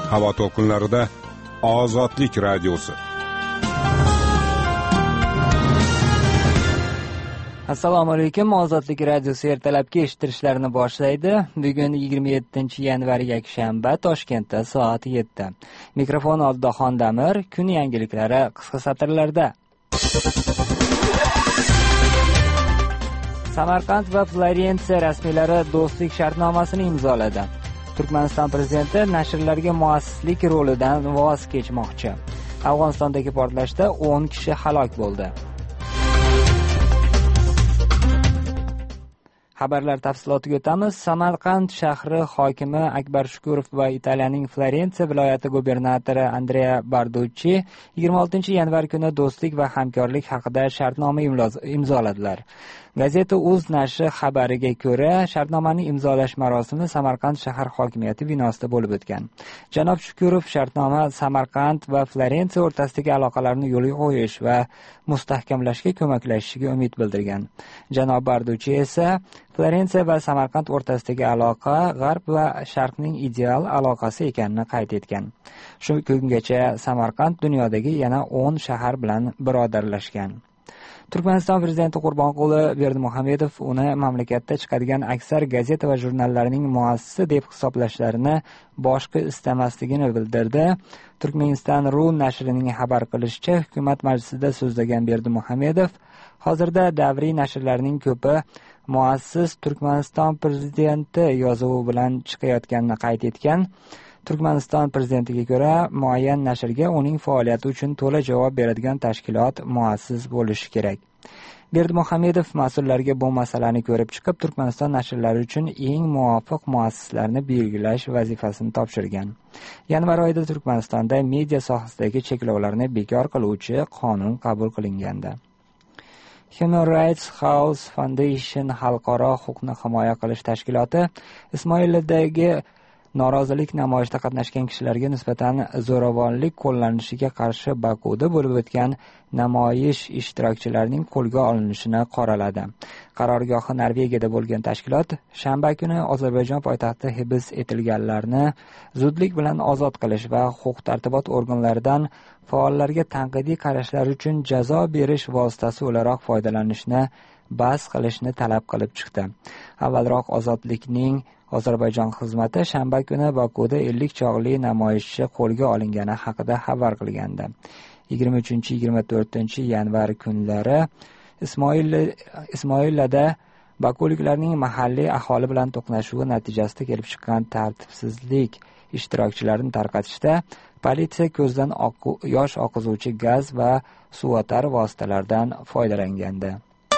Havo to'lqinlarida Ozodlik radiosi. Assalomu alaykum. Ozodlik radiosi ertalabki eshittirishlarni boshlaydi. Bugun 27-yanvar yakshanba, Toshkentda soat 7. Mikrofon oldida Xondamir, kun yangiliklari qisqa satrlarda. Samarqand va Florensiya rasmiylari do'stlik shartnomasini imzoladi. Turkmaniston prezidenti nashrlarga muassislik rolidan voz kechmoqchi. Afg'onistondagi portlashda 10 kishi halok bo'ldi. Xabarlar tafsilotiga o'tamiz. Samarqand shahri hokimi Akbar Shukurov va Italiyaning Florensiya viloyati gubernatori Andrea Barducci 26-yanvar kuni do'stlik va hamkorlik haqida shartnoma imzoladilar. Gazeta Uz nashri xabariga ko'ra, shartnomaning imzolash marosimi Samarqand shahar hokimiyati binosida bo'lib o'tgan. Janob Shukurov shartnoma Samarqand va Florensiya o'rtasidagi aloqalarni yo'lga qo'yish va mustahkamlashga ko'maklashishiga umid bildirgan. Janob Barducci esa Florensiya va Samarqand o'rtasidagi aloqa G'arb va Sharqning ideal aloqasi ekanini qayd etgan. Shu kungacha Samarqand dunyodagi yana 10 shahar bilan birodarlashgan. Turkmaniston prezidenti Qurbonquli Berdimuhamedov uni mamlakatda chiqadigan aksar gazeta va jurnallarning muassisi deb hisoblashlarini boshqa istamasligini bildirdi. Turkmeniston.ru nashrining xabar qilishicha, hukumat majlisida so'zlagan Berdimuhamedov hozirda davriy nashrlarning ko'pi muassis Turkmaniston prezidenti yozuvi bilan chiqayotganini qayd etgan. Turkmaniston prezidentiga ko'ra, muayyan nashrga uning faoliyati uchun to'la javob beradigan tashkilot muassis bo'lishi kerak. Berdimuhamedov mas'ullarga bu masalani ko'rib chiqib, Turkmaniston nashrlari uchun eng muvofiq muassislarni belgilash vazifasini topshirgan. Yanvar oyida Turkmanistonda media sohasidagi cheklovlarni bekor qiluvchi qonun qabul qilingandi. Human Rights House Foundation xalqaro huquqni himoya qilish tashkiloti Ismoildagi norozilik namoyishida qatnashgan kishilarga nisbatan zo'ravonlik qo'llanishiga qarshi Bakuda bo'lib o'tgan namoyish ishtirokchilarining qo'lga olinishini qoraladi. Qarorgohi Norvegiyada bo'lgan tashkilot shanba kuni Ozarbayjon poytaxti hibs etilganlarni zudlik bilan ozod qilish va huquq-tartibot organlaridan faollarga tanqidiy qarashlar uchun jazo berish vositasi o'laroq foydalanishni bas qilishni talab qilib chiqdi. Avvalroq Ozodlikning Ozarbayjon xizmati shanba kuni Bakuda 50 chog'li namoyishchi qo'lga olingani haqida xabar qilgandi. 23-24-yanvar kunlari Ismoilada bakuliklarning mahalliy aholi bilan to'qnashuvi natijasida kelib chiqqan tartibsizlik ishtirokchilarini tarqatishda politsiya ko'zdan yosh oqizuvchi gaz va suvotar vositalaridan foydalangandi.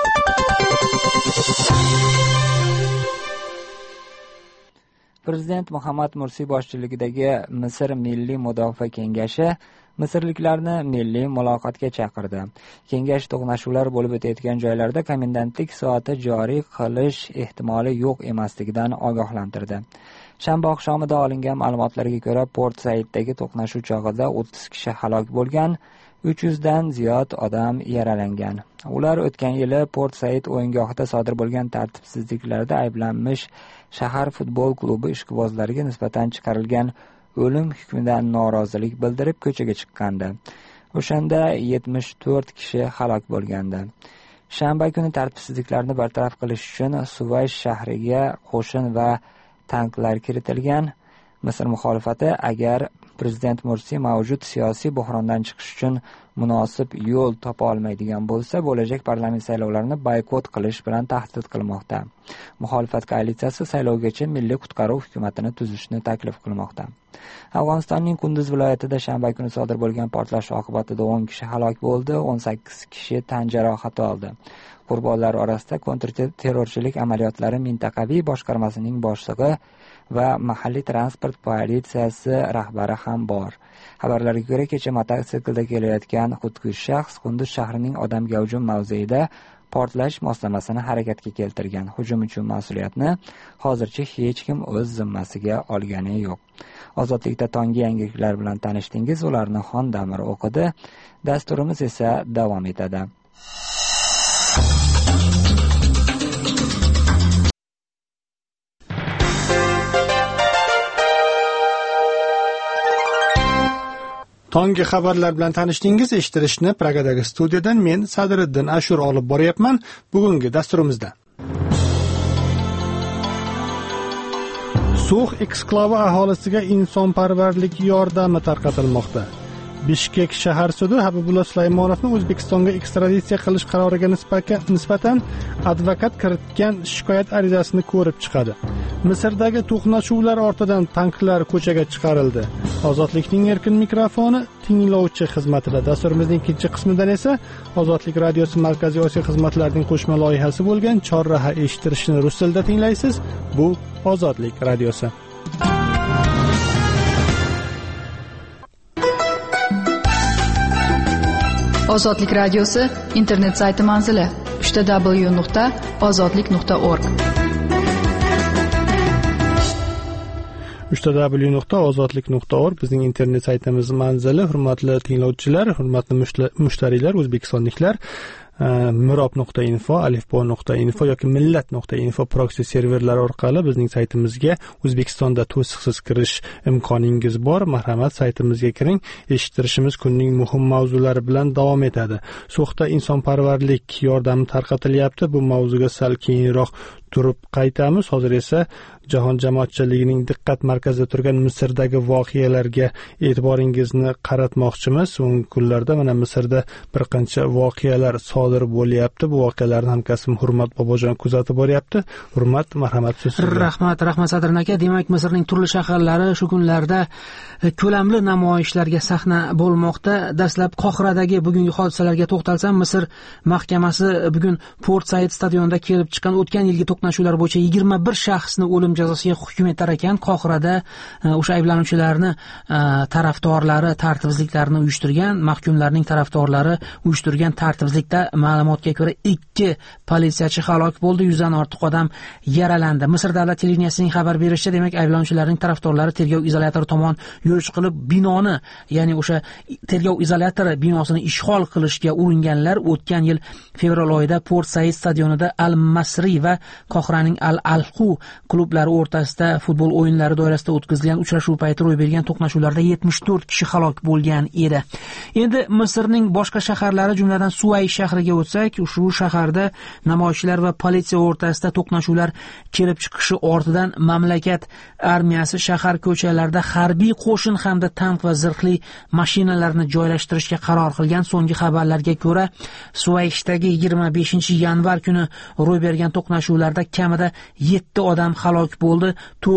Prezident Muhammad Mursi boshchiligidagi Misr Milliy Mudofaa kengashi misrliklarni milliy muloqotga chaqirdi. Kengash to'qnashuvlar bo'lib o'tayotgan joylarda komendantlik soati joriy qilish ehtimoli yo'q emasligidan ogohlantirdi. Shanba oqshomida olingan ma'lumotlarga ko'ra, Port Saiddagi to'qnashuv chog'ida 30 kishi halok bo'lgan, 300 dan ziyod odam yaralangan. Ular o'tgan yili Port Said o'yingohida sodir bo'lgan tartibsizliklarda ayblanmish shahar futbol klubi ishqibozlariga nisbatan chiqarilgan o'lim hukmidan norozilik bildirib ko'chaga chiqqandi. O'shanda 74 kishi halok bo'lgandi. Shanba kuni tartibsizliklarni bartaraf qilish uchun Suvash shahriga qo'shin va tanklar kiritilgan. Misr muxolifati agar prezident Mursi mavjud siyosiy buhrondan chiqish uchun munosib yo'l topa olmaydigan bo'lsa, bo'lajak parlament saylovlarini boykot qilish bilan tahdid qilmoqda. Muxolifat koalitsiyasi saylovgacha milliy qutqaruv hukumatini tuzishni taklif qilmoqda. Afg'onistonning Kunduz viloyatida shanba kuni sodir bo'lgan portlash oqibatida 10 kishi halok bo'ldi, 18 kishi tan jarohati oldi. Qurbonlar orasida kontrterrorchilik amaliyotlari mintaqaviy boshqarmasining boshlig'i va mahalliy transport politsiyasi rahbari ham bor. Xabarlarga ko'ra, kecha mototsiklda kelayotgan xudkush shaxs Kunduz shahrining odam gavjum mavzeida portlash moslamasini harakatga keltirgan. Hujum uchun mas'uliyatni hozircha hech kim o'z zimmasiga olgani yo'q. Ozodlikda tonggi yangiliklar bilan tanishdingiz, ularni Xondamir o'qidi. Dasturimiz esa davom etadi. Tongi xabarlar bilan tanishdingiz. Eshittirishni Pragadagi studiyadan men Sadriddin Ashur olib boryapman. Bugungi dasturimizda So'x eksklavi aholisiga insonparvarlik yordami tarqatilmoqda. Bishkek shahar sudi Habibullo Sulaymonovni O'zbekistonga ekstraditsiya qilish qaroriga nisbatan advokat kiritgan shikoyat arizasini ko'rib chiqadi. Misrdagi to'qnashuvlar ortidan tanklar ko'chaga chiqarildi. Ozodlikning erkin mikrofoni tinglovchi xizmatida. Dasturimizning ikkinchi qismidan esa Ozodlik radiosi Markaziy Osiyo xizmatlarining qo'shma loyihasi bo'lgan Chorraha eshittirishni rus tilida tinglaysiz. Bu Ozodlik radiosi. Ozodlik radiosi internet sayti manzili www.ozodlik.org www.ozodlik.org bizning internet saytimiz manzili. Hurmatli tinglovchilar, hurmatli mushtariylar, o'zbekistonliklar, mirob.info, alifbo.info yoki millat.info proxy serverlari orqali bizning saytimizga O'zbekistonda to'siqsiz kirish imkoningiz bor. Marhamat, saytimizga kiring. Eshittirishimiz kunning muhim mavzulari bilan davom etadi. So'xda insonparvarlik yordami tarqatilyapti. Bu mavzuga sal keyinroq turib qaytamiz. Hozir esa jahon jamoatchiligining diqqat markazida turgan Misrdagi voqealarga e'tiboringizni qaratmoqchimiz. So'nggi kunlarda mana Misrda bir qancha voqealar sodir bo'lyapti. Bu voqealarni hamkasbim Hurmat Bobojon kuzatib boryapti. Hurmat, marhamat sizga. Rahmat Sadrin aka. Demak, Misrning turli shaharlari shu kunlarda ko'lamli namoyishlarga sahna bo'lmoqda. Dastlab Qohiradagi bugungi hodisalarga to'xtalsam, Misr mahkamasi bugun Port Said stadionida kelib chiqqan o'tgan yilgi to'qnashuvlar bo'yicha 21 shaxsni o'lim jazosiga hukm etar ekan. Qohirada o'sha ayblanuvchilarni tarafdorlari tartibsizliklarni uyushtirgan, mahkumlarning tarafdorlari uyushtirgan tartibsizlikda ma'lumotga ko'ra 2 politsiyachi halok bo'ldi, 100 dan ortiq odam yaralandi. Misr davlat televideniyasining xabar berishicha, demak, ayblanuvchilarning tarafdorlari tergov izolyatori tomon yurish qilib binoni, ya'ni o'sha tergov izolyatori binosini ishg'ol qilishga uringanlar. O'tgan yil fevral oyida Port Said stadionida Al-Masri va Qohiraning Al-Alqu klublari o'rtasida futbol o'yinlari doirasida o'tkazilgan uchrashuv payti ro'y bergan to'qnashuvlarda 74 kishi halok bo'lgan edi. Endi Misrning boshqa shaharlari, jumladan Suvay shahriga o'tsak, shu shaharda namoyishchilar va politsiya o'rtasida to'qnashuvlar kelib chiqishi ortidan mamlakat armiyasi shahar ko'chalarida harbiy qo'shin hamda tank va zirhli mashinalarni joylashtirishga qaror qilgan. So'nggi xabarlarga ko'ra, Suvayishdagi 25-yanvar kuni ro'y bergan to'qnashuvlarda kamida 7 odam halok bo'ldi,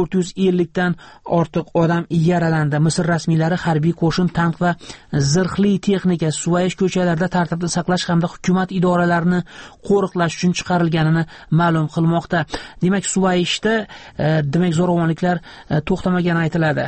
450 dan ortiq odam yaralandi. Misr rasmiylari harbiy qo'shin, tank va zirhli texnika Suvayish ko'chalarida tartibni saqlash hamda hukumat idoralarini qo'riqlash uchun chiqarilganini ma'lum qilmoqda. Demak, Suvayishda zo'ravonliklar to'xtamagani aytiladi.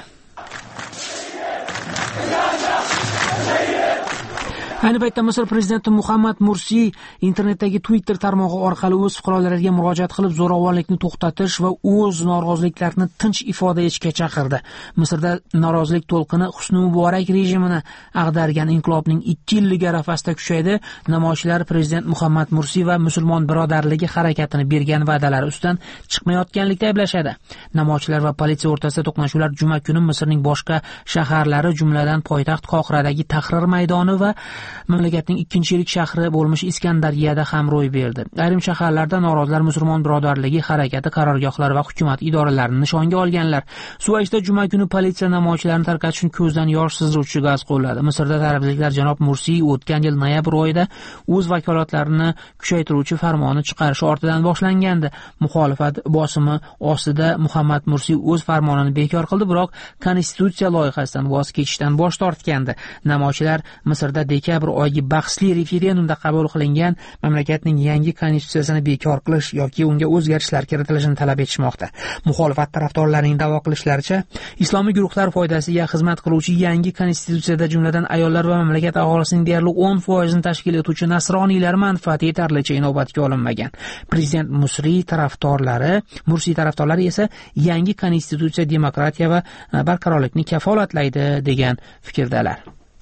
Ayni paytda Misr prezidenti Muhammad Mursi internetdagi Twitter tarmog'i orqali o'z fuqarolariga murojaat qilib zo'ravonlikni to'xtatish va o'z noroziliklarini tinch ifoda etishga chaqirdi. Misrda norozilik to'lqini Husni Muborak rejimini ag'dargan inqilobning 2 yillik arafasida kuchaydi. Namoyishchilar prezident Muhammad Mursi va musulmon birodarligi harakatini bergan va'dalari ustidan chiqmayotganlikda ayblashadi. Namoyishchilar va politsiya o'rtasida to'qnashuvlar juma kuni Misrning boshqa shaharlari, jumladan poytaxt Qohiradagi Tahrir maydoni va mamlakatning ikkinchi yirik shahri bo'lmish Iskandariyada ham ro'y berdi. Ayrim shaharlarda norozilar musulmon birodarligi harakati qarorgohlari va hukumat idoralarini nishonga olganlar. Suvayishda juma kuni politsiya namoyishchilarni tarqatish uchun ko'zdan yosh sizdiruvchi gaz qo'lladi. Misrda tarafdorlar janob Mursi o'tgan yil noyabr oyida o'z vakolatlarini kuchaytiruvchi farmonni chiqarishi ortidan boshlangandi. Muxolifat bosimi ostida Muhammad Mursi o'z farmonini bekor qildi, biroq konstitutsiya loyihasidan voz kechishdan bosh tortgandi. Namoyishchilar Misrda dekabr oygi bahsli referendumda qabul qilingan mamlakatning yangi konstitutsiyasini bekor qilish yoki unga o'zgarishlar kiritilishini talab etishmoqda. Muxolifat tarafdorlarining da'vo qilishlaricha, islomiy guruhlar foydasiga xizmat qiluvchi yangi konstitutsiyada jumladan ayollar va mamlakat aholisining deyarli 10% ni tashkil etuvchi nasroniylar manfaati yetarlicha inobatga olinmagan. Prezident Mursi tarafdorlari esa yangi konstitutsiya demokratiya va barqarorlikni kafolatlaydi degan fikrdalar.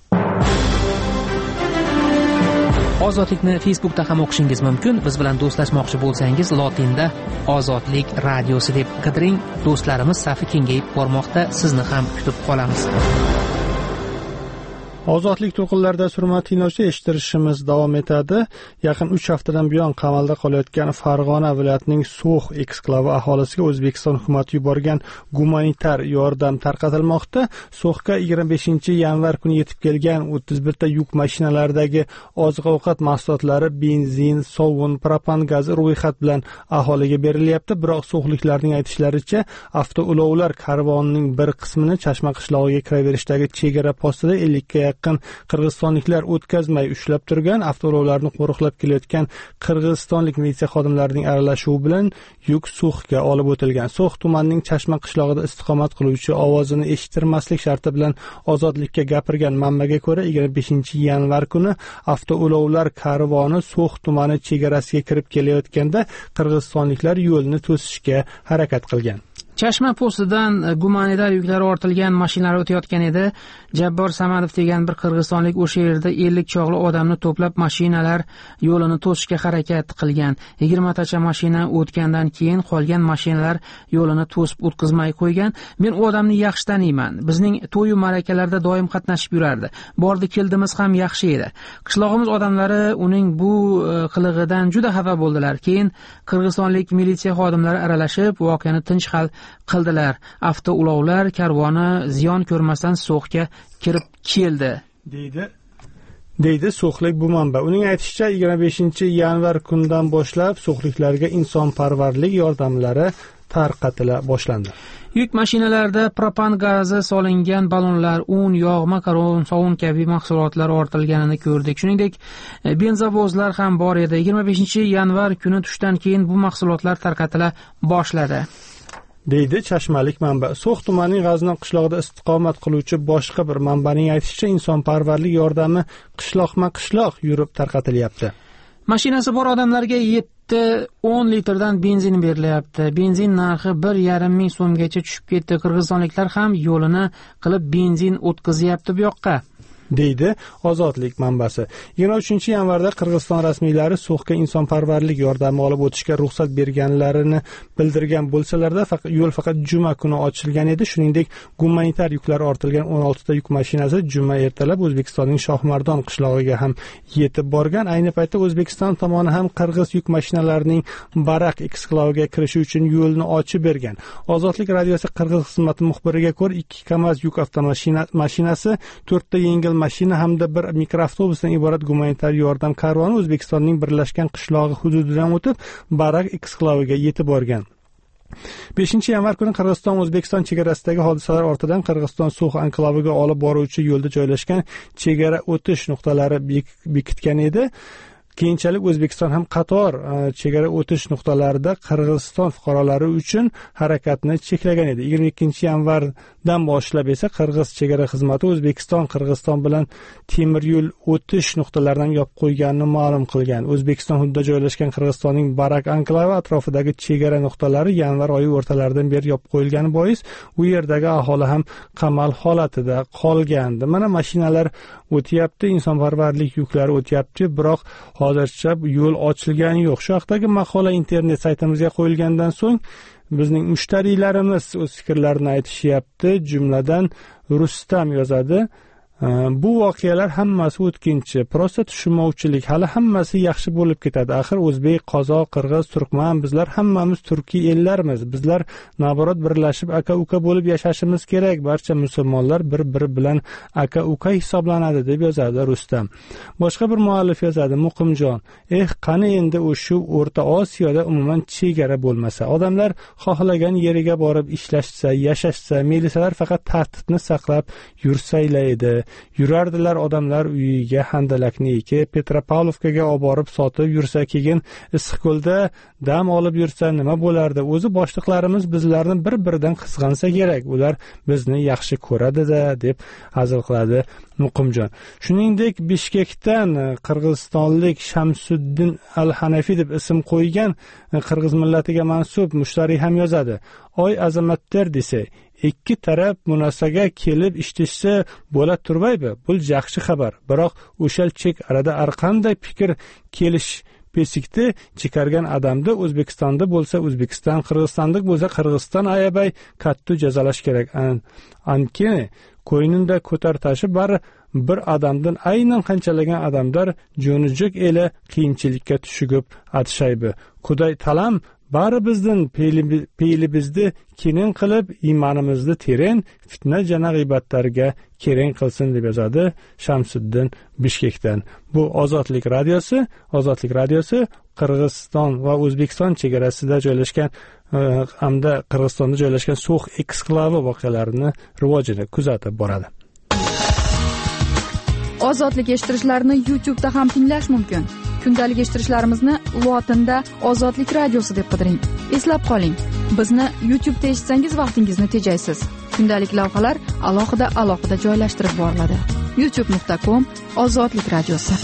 Ozodlikni Facebookda ham o'qishingiz mumkin. Biz bilan do'stlashmoqchi bo'lsangiz, lotinda Ozodlik radiosi deb qidiring. Do'stlarimiz safi kengayib bormoqda. Sizni ham kutib qolamiz. Ozodlik to'lqinlarida hurmatli tinglovchilar eshittirishimiz davom etadi. Yaqin 3 haftadan buyon qamalda qolayotgan Farg'ona viloyatining So'x eksklavi aholisiga O'zbekiston hukumati yuborgan gumanitar yordam tarqatilmoqda. So'xga 25-yanvar kuni yetib kelgan 31 ta yuk mashinalaridagi oziq-ovqat mahsulotlari, benzin, sovun, propan gazi ro'yxat bilan aholiga berilyapti. Biroq so'xliklarning aytishlaricha, avtoulovlar karvonining bir qismini Chashma qishlog'iga kiraverishdagi chegara postida 50 ga yaqin qirg'izistonliklar o'tkazmay ushlab turgan. Avtoulovlarni qo'riqlab kelayotgan qirg'izistonlik militsiya xodimlarining aralashuvi bilan yuk So'xga olib o'tilgan. So'x tumanining Chashma qishlog'ida istiqomat qiluvchi ovozini eshittirmaslik sharti bilan ozodlikka gapirgan manbaga ko'ra 25-yanvar kuni avtoulovlar karvoni So'x tumani chegarasiga kirib kelayotganda qirg'izistonliklar yo'lni to'sishga harakat qilgan. Chashma postidan gumanitar yuklari ortilgan mashinalar o'tayotgan edi. Jabbor Samadov degan bir qirg'izistonlik o'sha yerda 50 chog'li odamni to'plab mashinalar yo'lini to'sishga harakat qilgan. 20 tacha mashina o'tgandan keyin qolgan mashinalar yo'lini to'sib o'tkazmay qo'ygan. Men u odamni yaxshi taniyman. Bizning to'y ma'rakalarda doim qatnashib yurardi. Bordi keldimiz ham yaxshi edi. Qishlog'imiz odamlari uning bu qilig'idan juda xafa bo'ldilar. Keyin qirg'izistonlik militsiya xodimlari aralashib voqeani tinch hal qildilar. Avtoulovlar karvoni ziyon ko'rmasdan So'xga kirib keldi, deydi So'xlik bu manba. Uning aytishicha 25-yanvar kundan boshlab so'xliklarga insonparvarlik yordamlari tarqatila boshlandi. Yuk mashinalarida propan gazi solingan ballonlar, un, yog', makaron, sovun kabi mahsulotlar ortilganini ko'rdik. Shuningdek, benzovozlar ham bor edi. 25-yanvar kuni tushdan keyin bu mahsulotlar tarqatila boshladi, deydi chashmalik manba. So'x tumanining G'aznor qishlog'ida istiqomat qiluvchi boshqa bir manbaning aytishicha, insonparvarlik yordami qishloqma-qishloq yurib tarqatilyapti. Mashinasi bor odamlarga 7-10 litrdan benzin berilyapti. Benzin narxi 1,5 ming so'mgacha tushib ketdi. Qirg'izistonliklar ham yo'lini qilib benzin o'tkazyapti bu yoqqa, deydi Ozodlik manbasi. 23-yanvarda Qirg'iziston rasmiylari So'xga insonparvarlik yordami olib o'tishga ruxsat berganlarini bildirgan bo'lsalarda, yo'l faqat juma kuni ochilgan edi. Shuningdek, gumanitar yuklar ortilgan 16 ta yuk mashinasi juma ertalab O'zbekistonning Shohmardon qishlog'iga ham yetib borgan. Ayni paytda O'zbekiston tomoni ham qirg'iz yuk mashinalarining Barak eksklaviga kirishi uchun yo'lni ochib bergan. Ozodlik radiosi Qirg'iz xizmati muxbiriga ko'ra 2 KAMAZ yuk avtomashinasi, 4 ta yengil mashina hamda bir mikroavtobusdan iborat gumanitar yordam karvoni O'zbekistonning birlashgan qishlog'i hududidan o'tib Barak eksklaviga yetib borgan. 5-yanvar kuni Qirg'iziston O'zbekiston chegarasidagi hodisalar ortidan Qirg'iziston So'x anklaviga olib boruvchi yo'lda joylashgan chegara o'tish nuqtalari bekitgan edi. Keyinchalik O'zbekiston ham qator chegara o'tish nuqtalarida Qirg'iziston fuqarolari uchun harakatni cheklagan edi. 22-yanvardan boshlab esa Qirg'iz chegara xizmati O'zbekiston-Qirg'iziston bilan temir yo'l o'tish nuqtalaridan yopib qo'yganini ma'lum qilgan. O'zbekiston hududida joylashgan Qirg'izistonning Barak anklavi atrofidagi chegara nuqtalari yanvar oyi o'rtalaridan beri yopib qo'yilgani bois u yerdagi aholi ham qamal holatida qolgandi. Mana mashinalar o'tyapti, insonparvarlik yuklari o'tyapti, biroq hozircha yo'l ochilgani yo'q. Shu haqdagi maqola internet saytimizga qo'yilgandan so'ng bizning mushtariylarimiz o'z fikrlarini aytishyapti. Jumladan Rustam yozadi: bu voqealar hammasi o'tkinchi, prosta tushunmovchilik, hali hammasi yaxshi bo'lib ketadi. Axir o'zbek, qozoq, qirg'iz, turkman, bizlar hammamiz turkiy ellarmiz. Bizlar naborot birlashib aka-uka bo'lib yashashimiz kerak. Barcha musulmonlar bir-biri bilan aka-uka hisoblanadi, deb yozadi Rustam. Boshqa bir muallif yozadi: Muqimjon, qani endi o'sha O'rta Osiyoda umuman chegara bo'lmasa, odamlar xohlagan yeriga borib ishlashsa, yashashsa, militsiyalar faqat tartibni saqlab yursaylar edi. Yurardilar odamlar uyiga handalakni ekib, Petropavlovkaga olib borib sotib yursa, keyin Issiqko'lda dam olib yursa nima bo'lardi? O'zi boshliqlarimiz bizlarni bir-biridan qizg'ansa kerak. Ular bizni yaxshi ko'radi-da, deb hazil qiladi Muqimjon. Shuningdek, Bishkekdan qirg'izistonlik Shamsuddin Al-Hanafi deb ism qo'ygan qirg'iz millatiga mansub mushtariy ham yozadi: Oy azamatlar desa, ikki taraf munosabaga kelib ishlashsa bo'la turmaydi. Bu yaxshi xabar. Biroq o'shal chek arada har qanday fikr pesikni chikargan odamni O'zbekistonda bo'lsa O'zbekiston, Qirg'izistonda bo'lsa Qirg'iziston ayabay katta jazolash kerak. Ankini ko'ynida ko'tar tashi bari bir odamdan aynan qanchalagan odamlar jo'nijik ele qiyinchilikka tushib atishaybi. Xudoy talam bari bizdan peylimizni kenin qilib iymonimizni terin fitna jana g'iybatlarga kerin qilsin deb yozadi Shamsiddin Bishkekdan. Bu Ozodlik radiosi Qirg'iziston va O'zbekiston chegarasida joylashgan hamda Qirg'izistonda joylashgan So'x eksklavi voqealarini rivojini kuzatib boradi. Ozodlik eshittirishlarni YouTube'da ham tinglash mumkin. Kundalik eshittirishlarimizni lotinda Ozodlik radiosi deb qidiring. Eslab qoling, bizni YouTube'da eshitsangiz vaqtingizni tejaysiz. Kundalik lavhalar alohida joylashtirib boriladi. youtube.com/Ozodlik radiosi.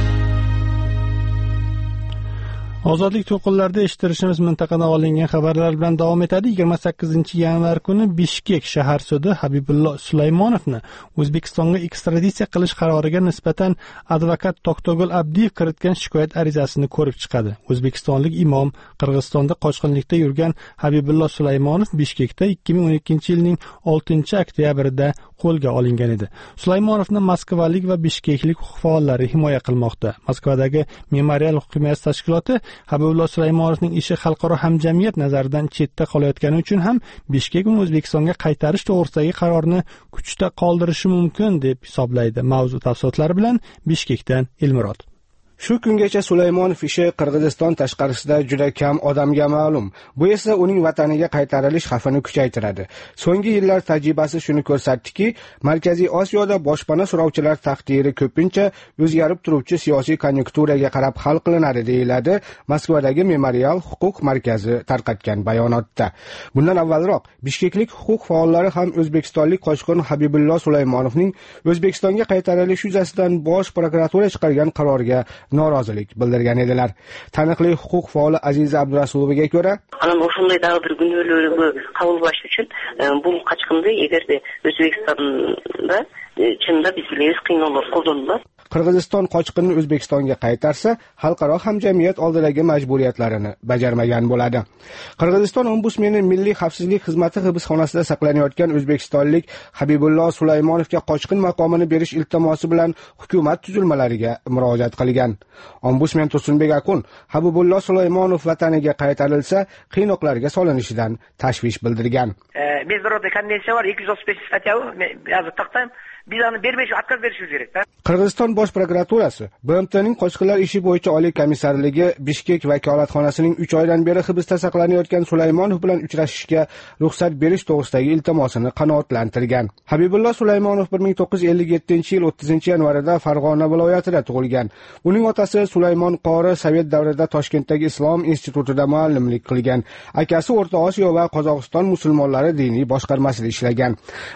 Ozodlik to'lqinlarida eshittirishimiz mintaqadan olingan xabarlar bilan davom etadi. 28-yanvar kuni Bishkek shahar sudi Habibullo Sulaymonovni O'zbekistonga ekstraditsiya qilish qaroriga nisbatan advokat To'xtagul Abdiyev kiritgan shikoyat arizasini ko'rib chiqadi. O'zbekistonlik imom Qirg'izistonda qochqinlikda yurgan Habibullo Sulaymonov Bishkekda 2012-yilning 6-oktyabrida qo'lga olingan edi. Sulaymonovni Moskvalik va Bishkeklik huquq faollari himoya qilmoqda. Moskvadagi Memorial hukumat tashkiloti Habibullo Sulaymonovning ishi xalqaro hamjamiyat nazaridan chetda qolayotgani uchun ham Bishkek uni O'zbekistonga qaytarish to'g'risidagi qarorni kuchda qoldirishi mumkin deb hisoblaydi. Mavzu tafsilotlari bilan Bishkekdan Elmurod. Shu kungacha Sulaymonov ishi Qirg'iziston tashqarisida juda kam odamga ma'lum. Bu esa uning vataniga qaytarilish xavfini kuchaytiradi. So'nggi yillar tajribasi shuni ko'rsatdiki, Markaziy Osiyoda boshpana so'rovchilar taqdiri ko'pincha o'zgarib turuvchi siyosiy konjunkturaga qarab hal qilinadi, deyiladi Moskvadagi Memorial huquq markazi tarqatgan bayonotda. Bundan avvalroq Bishkeklik huquq faollari ham o'zbekistonlik qochqin Habibullo Sulaymonovning O'zbekistonga qaytarilishi yuzasidan Bosh prokuratura chiqargan qarorga norozilik bildirgan edilar. Taniqli huquq faoli Aziza Abdurasulovaga ko'ra, ana o'shunday dag'i bir günölörü qabul qilish uchun bu qochqinni agarda O'zbekistonda chinda biz bilamiz qiynoqlar qo'llaniladi. Qirg'iziston qochqinni O'zbekistonga qaytarsa, xalqaro hamjamiyat oldidagi majburiyatlarini bajarmagan bo'ladi. Qirg'iziston ombudsmeni Milliy xavfsizlik xizmati hibsxonasida saqlanayotgan o'zbekistonlik Habibullo Sulaymonovga qochqin maqomini berish iltimosi bilan hukumat tuzilmalariga murojaat qilgan. Ombudsmen Tursunbek Akun Habibullo Sulaymonov vataniga qaytarilsa, qiynoqlarga solinishidan tashvish bildirgan. Международный конвенция var, 235 statya yazıp taktayım. Biz onu bermeyiz, atkaz verişimiz gerek. Qirg'iziston Bosh prokuraturasi BMTning qochqinlar ishi bo'yicha oliy komissarligi Bishkek vakolatxonasining 3 oydan beri hibsda saqlanayotgan Sulaymonov bilan uchrashishga ruxsat berish to'g'risidagi iltimosini qanoatlantirgan. Habibullo Sulaymonov 1957-yil 30-yanvarida Farg'ona viloyatida tug'ilgan. Uning otasi Sulaymon Qori Sovet davrida Toshkentdagi Islom institutida muallimlik qilgan. Akasi O'rta Osiyo va Qozog'iston musulmonlari diniy boshqarmasida ishlagan.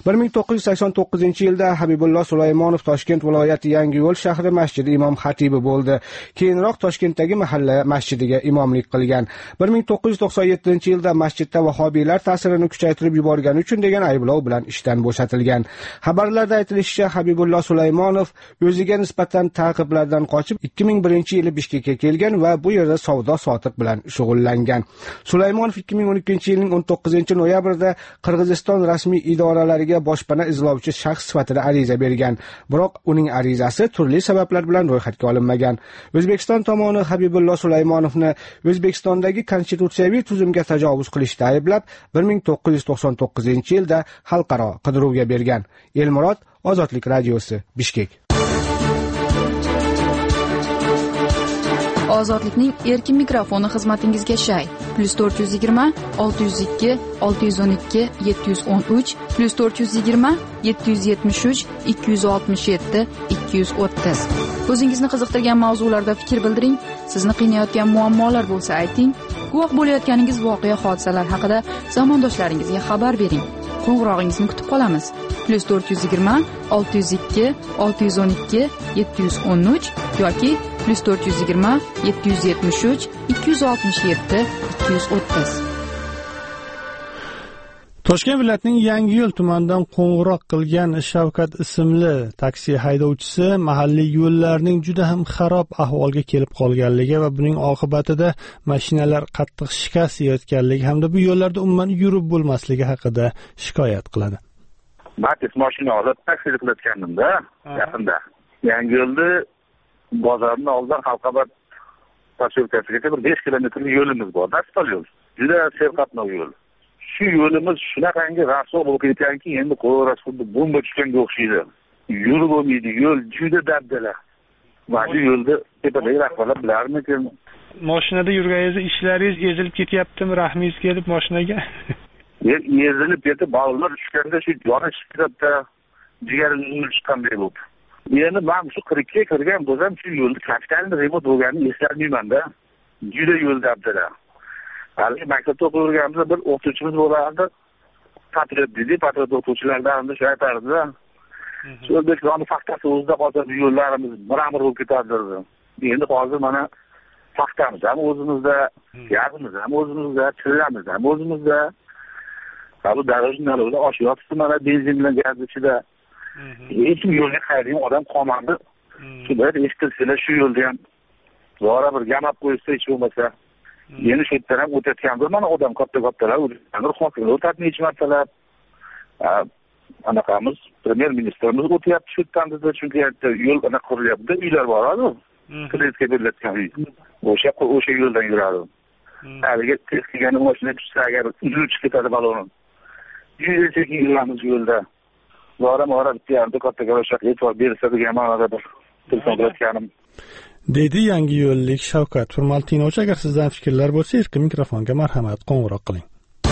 1989-yilda Habibullo Sulaymonov Toshkent viloyati Yangiyo'l shahri masjidi imom xatibi bo'ldi. Keyinroq Toshkentdagi mahalla masjidiga imomlik qilgan. 1997-yilda masjidda vahobiylar ta'sirini kuchaytirib yuborgani uchun degan ayblov bilan ishdan bo'shatilgan. Xabarlarda aytilishicha, Habibullo Sulaymonov o'ziga nisbatan ta'qiblardan qochib 2001-yili Bishkekka kelgan va bu yerda savdo-sotiq bilan shug'ullangan. Sulaymonov 2012-yilning 19-noyabrida Qirg'iziston rasmiy idoralariga boshpana izlovchi shaxs sifatida ariza bergan. Biroq uning arizasi turli sabablar bilan ro'yxatga olinmagan. O'zbekiston tomoni Habibullo Sulaymonovni O'zbekistondagi konstitutsiyaviy tuzumga tajovuz qilishda ayblab, 1999-yilda xalqaro qidiruvga bergan. Elmurod, Ozodlik radiosi, Bishkek. Ozodlikning erkin mikrofoni xizmatingizga shay. +420 602 612 713 +420 773 267 230. O'zingizni qiziqtirgan mavzularda fikr bildiring. Sizni qiynayotgan muammolar bo'lsa ayting. Guvoh bo'layotganingiz voqea hodisalar haqida zamondoshlaringizga xabar bering. Qo'ng'irog'ingizni kutib qolamiz. +420 602 612 713 yoki +420 773 267 230. Toshkent viloyatining Yangiyo'l tumanidan qo'ng'iroq qilgan Shavkat ismli taksi haydovchisi mahalliy yo'llarning juda ham xarob ahvolga kelib qolganligi va buning oqibatida mashinalar qattiq shikast yeyotganligi hamda bu yo'llarda umuman yurib bo'lmasligi haqida shikoyat qiladi. Matiz mashina olib taksi qilayotganimda yaqinda Yangiyo'lda bozorning oldidan Xalqabad posyolkasigacha bir 5 kilometrlik yo'limiz bor, asfalt yo'l. Juda serqatnov yo'l. Shu yo'limiz shunaqangi rasvo bo'lib ketganki, endi qo'yras xuddi bomba tushganga o'xshaydi. Yurib bo'lmaydi, yo'l juda dabdala. Mana shu yo'lda tepadagi rahbarlar bilarmikin? Mashinada yurganingiz ishlaringiz ezilib ketyaptimi? Rahmingiz kelib mashinaga? Ezilib ketib, bog'lar tushganda shu yoni chiqibda jigaringiz chiqqanday bo'ldi. Endi men shu 40 ga kirgan bo'lsam, shu yo'lda kapitalni remont bo'lganini eslolmayman-da. Juda yo'l dabdala. Hali maktabda o'qiyotganimizda bir o'qituvchimiz bo'lardi. Patriot dedi, patriot o'qituvchilardan shu aytardi-da. Shu O'zbekistonning paxtasi o'zida hozir yo'llarimiz miramir bo'lib ketadi. Endi hozir mana paxtamiz ham o'zimizda, gazimiz ham o'zimizda, chillamiz ham o'zimizda. Bu darajlar oshyapti mana benzin bilan gaz ichida. Hech yo'lga qaytadigan odam qolmadi. Shu bilan eshittirsalar shu yo'lda ham zora bir gamab qo'ysa hech bo'lmasa. Yeni shu yerdan ham o'tayotgandir mana odam katta-kattalar o'tadi, o'tadi necha martalab. Anaqamiz premyer ministerimiz o'tyapti shu yerdan dedi, chunki yo'l ana qurilyapti, uylar bor-ku. Kreditga berilayotgan uy. O'sha yo'ldan yuradi. Haliga tez kelgan mashina tushsa agar uzilib chiqib ketadi baloni. Juda sekin yuramiz yo'lda. Zora-mora bitta katta-katta e'tibor bersa degan ma'noda bir telefon qilayotganim. Dedi Yangiyo'llik Shavkat. Hurmatli tinglovchi, agar sizdan fikrlar bo'lsa, erkin mikrofonga marhamat qo'ng'iroq qiling.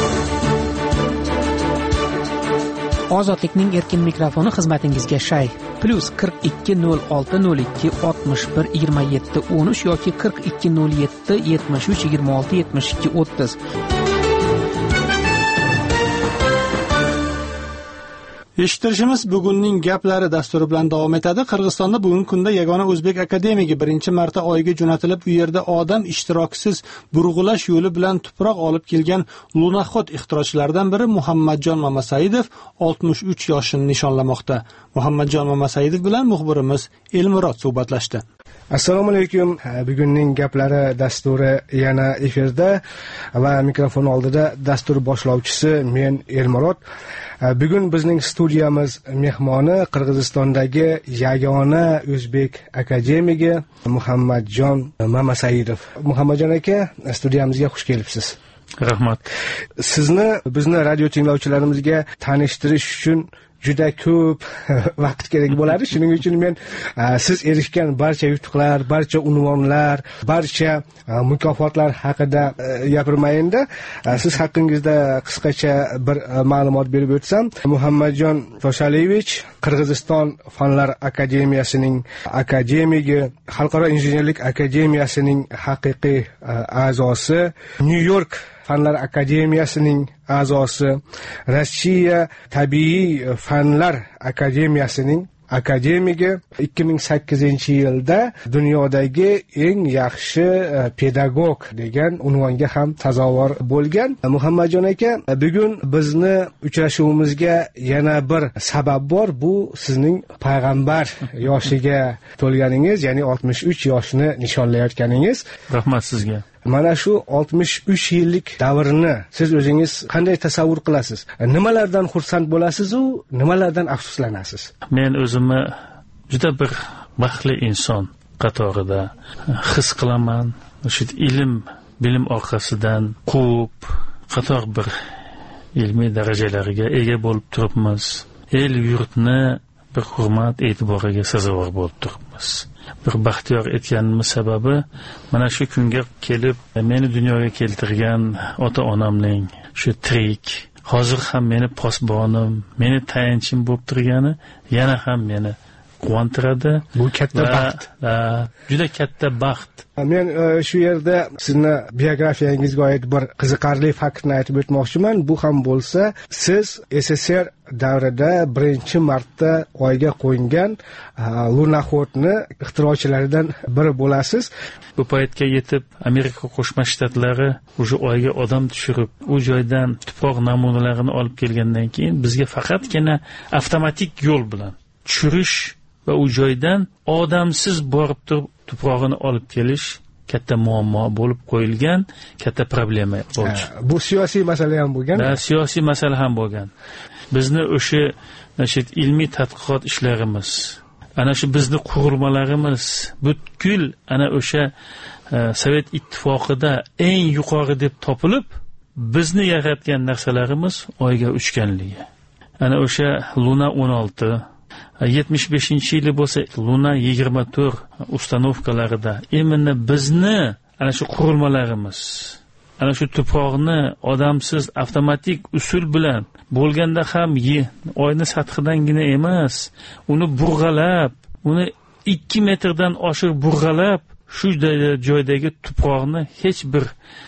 Ozodlikning erkin mikrofoni xizmatingizga shay. +420202612713 yoki 420773267230. Eshittirishimiz bugunning gaplari dasturi bilan davom etadi. Qirg'izistonda bugungi kunda yagona o'zbek akademigi birinchi marta oyga jo'natilib, u yerda odam ishtirokisiz burg'ulash yo'li bilan tuproq olib kelgan lunoxod ixtirochilaridan biri Muhammadjon Mamasaidov 63 yoshini nishonlamoqda. Muhammadjon Mamasaidov bilan muxbirimiz Elmurod suhbatlashdi. Assalomu alaykum. Bugunning gaplari dasturi yana efirda va mikrofon oldida dastur boshlovchisi men Elmurod. Bugun bizning studiyamiz mehmoni Qirg'izistondagi yagona o'zbek akademigi Muhammadjon Mamasaidov. Muhammadjon aka, studiyamizga xush kelibsiz. Rahmat. Sizni bizni radio tinglovchilarimizga tanishtirish uchun juda ko'p vaqt kerak bo'ladi. Shuning uchun men siz erishgan barcha yutuqlar, barcha unvonlar, barcha mukofotlar haqida gapirmayinda. Siz haqingizda qisqacha bir ma'lumot berib o'tsam, Muhammadjon Toshalevich Qirg'iziston Fanlar akademiyasining akademigi, Xalqaro injenerlik akademiyasining haqiqiy a'zosi, New-York Fanlar akademiyasining a'zosi, Rossiya tabiiy fanlar akademiyasining akademigi, 2008-yilda dunyodagi eng yaxshi pedagog degan unvonga ham sazovor bo'lgan. Muhammadjon aka, bugun bizni uchrashuvimizga yana bir sabab bor. Bu sizning payg'ambar yoshiga to'lganingiz, ya'ni 63 yoshni nishonlayotganingiz. Rahmat sizga. Mana shu 63 yillik davrni siz o'zingiz qanday tasavvur qilasiz? Nimalardan xursand bo'lasiz u nimalardan afsuslanasiz? Men o'zimni juda bir baxtli inson qatorida his qilaman. Shu bilim orqasidan ko'p qator bir ilmiy darajalarga ega bo'lib turibmiz. El yurtni bir hurmat e'tiboriga sazovor bo'lib turibmiz. Bir baxtiyor etganimiz sababi mana shu kunga kelib meni dunyoga keltirgan ota-onamning shu tirik, hozir ham meni posbonim, meni tayanchim bo'lib turgani yana ham meni quvontiradi. Bu katta baxt. Juda katta baxt. Men shu yerda sizni biografiyangizga oid bir qiziqarli faktni aytib o'tmoqchiman. Bu ham bo'lsa, siz SSR davrida birinchi marta oyga qo'yilgan lunoxodni ixtirochilaridan biri bo'lasiz. Bu paytga yetib Amerika Qo'shma Shtatlari o'sha oyga odam tushirib, u joydan tuproq namunalarini olib kelgandan keyin bizga faqatgina avtomatik yo'l bilan tushirish va u joydan odamsiz borib turib tuprog'ini olib kelish katta muammo bo'lib qo'yilgan, katta problema bo'ldi. Bu siyosiy masala ham bo'lgan. Siyosiy masala ham bo'lgan. Bizni o'sha ilmiy tadqiqot ishlarimiz, ana shu bizni qurilmalarimiz butkul ana o'sha Sovet ittifoqida eng yuqori deb topilib, bizni yaratgan narsalarimiz oyga uchganligi. Ana o'sha Luna 16 75-yili bo'lsa Luna 24 ustanovkalarida imini bizni ana shu qurilmalarimiz, ana shu tuproqni odamsiz avtomatik usul bilan bo'lganda ham oyni sathidangina emas, uni burg'alab, uni 2 metrdan oshiq burg'alab, shu joydagi tuproqni hech bir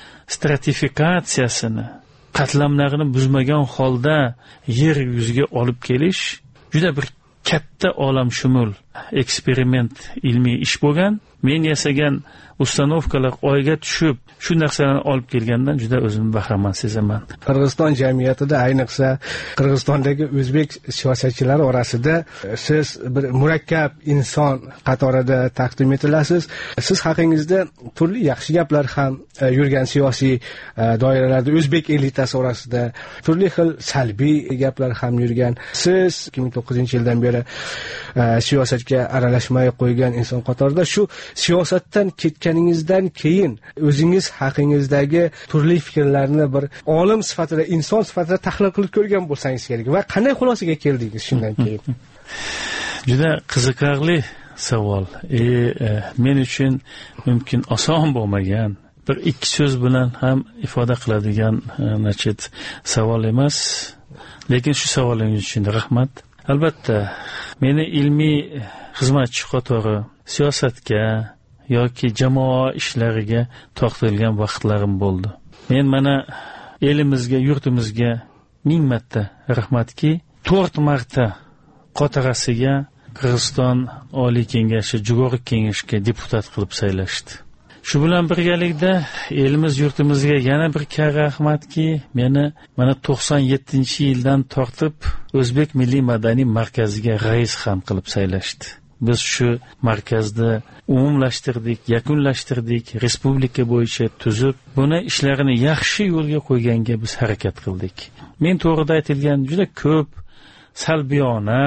stratifikatsiyasini, qatlamlarini buzmagan holda yer yuziga olib kelish juda bir katta olamshumul eksperiment, ilmiy ish bo'lgan. Men yasagan ustanovkalar oyga tushib, shu narsalarni olib kelgandan juda o'zimni bahramand sezaman. Qirg'iziston jamiyatida, ayniqsa Qirg'izistondagi o'zbek siyosatchilari orasida siz bir murakkab inson qatorida taqdim etilasiz. Siz haqingizda turli yaxshi gaplar ham yurgan siyosiy doiralarda, o'zbek elitasi orasida turli xil salbiy gaplar ham yurgan. Siz 2009-yildan beri siyosatga aralashmay qo'ygan inson qatorida shu siyosatdan ketganingizdan keyin o'zingiz haqingizdagi turli fikrlarni bir olim sifatida, inson sifatida tahlil qilib ko'rgan bo'lsangiz kerak va qanday xulosaga keldingiz shundan keyin? Juda qiziqarli savol. Men uchun mumkin oson bo'lmagan, bir ikki so'z bilan ham ifoda qiladigan savol emas. Lekin shu savolingiz uchun rahmat. Albatta, meni ilmiy xizmatchi qatori siyosatga yoki jamoa ishlariga tortilgan vaqtlarim bo'ldi. Men mana elimizga, yurtimizga 1000 marta rahmatki, 4 marta qotarasiga Qirg'iziston Oliy Kengashi, Jug'oq Kengashiga deputat qilib saylashdi. Shu bilan birgalikda elimiz, yurtimizga yana bir kar rahmatki, meni mana 97-yildan tortib O'zbek Milliy madaniy markaziga rais ham qilib saylashdi. Biz shu markazda umumlashtirdik, yakunlashtirdik, respublika bo'yicha tuzib, buni ishlarini yaxshi yo'lga qo'yganga biz harakat qildik. Men to'g'rida aytilgan juda ko'p salbiyona,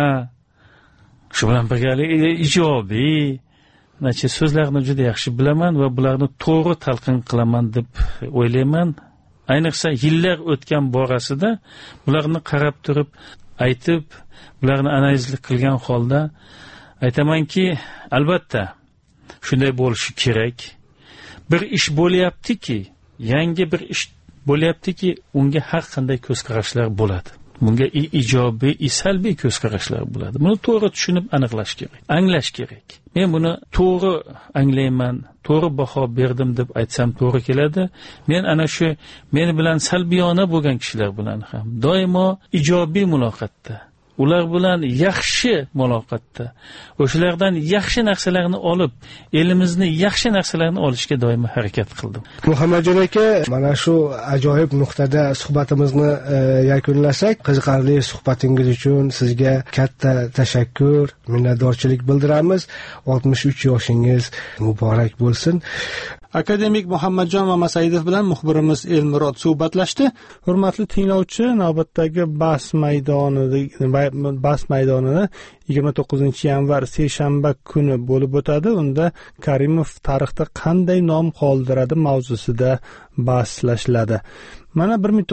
shu bilan birgalikda ijobiy so'zlarni juda yaxshi bilaman va bularni to'g'ri talqin qilaman deb o'ylayman. Ayniqsa yillar o'tgan borasida bularni qarab turib, aytib, bularni analiz qilgan holda aytamanki, albatta shunday bo'lishi kerak. Bir ish bo'lyaptiki, yangi bir ish bo'lyaptiki, unga har qanday ko'z qarashlar bo'ladi. Bunga ijobiy, salbiy ko'z qarashlar bo'ladi. Buni to'g'ri tushunib aniqlash kerak, anglash kerak. Men buni to'g'ri anglayman, to'g'ri baho berdim deb aytsam to'g'ri keladi. Men ana shu men bilan salbiyona bo'lgan kishilar bilan ham doimo ijobiy muloqotda, ular bilan yaxshi muloqotda, o'shalardan yaxshi narsalarni olib, elimizni yaxshi narsalarni olishga doim harakat qildim. Muhammadjon aka, mana shu ajoyib nuqtada suhbatimizni yakunlasak, qiziqarli suhbatingiz uchun sizga katta tashakkur, minnatdorchilik bildiramiz. 63 yoshingiz muborak bo'lsin. Akademik Muhammadjon Mamasaidov bilan muxbirimiz Elmurod suhbatlashdi. Hurmatli tinglovchi, navbatdagi bahs maydonini 29-yanvar seshanba kuni bo'lib o'tadi. Unda Karimov tarixda qanday nom qoldiradi mavzusida bahslashiladi. Mana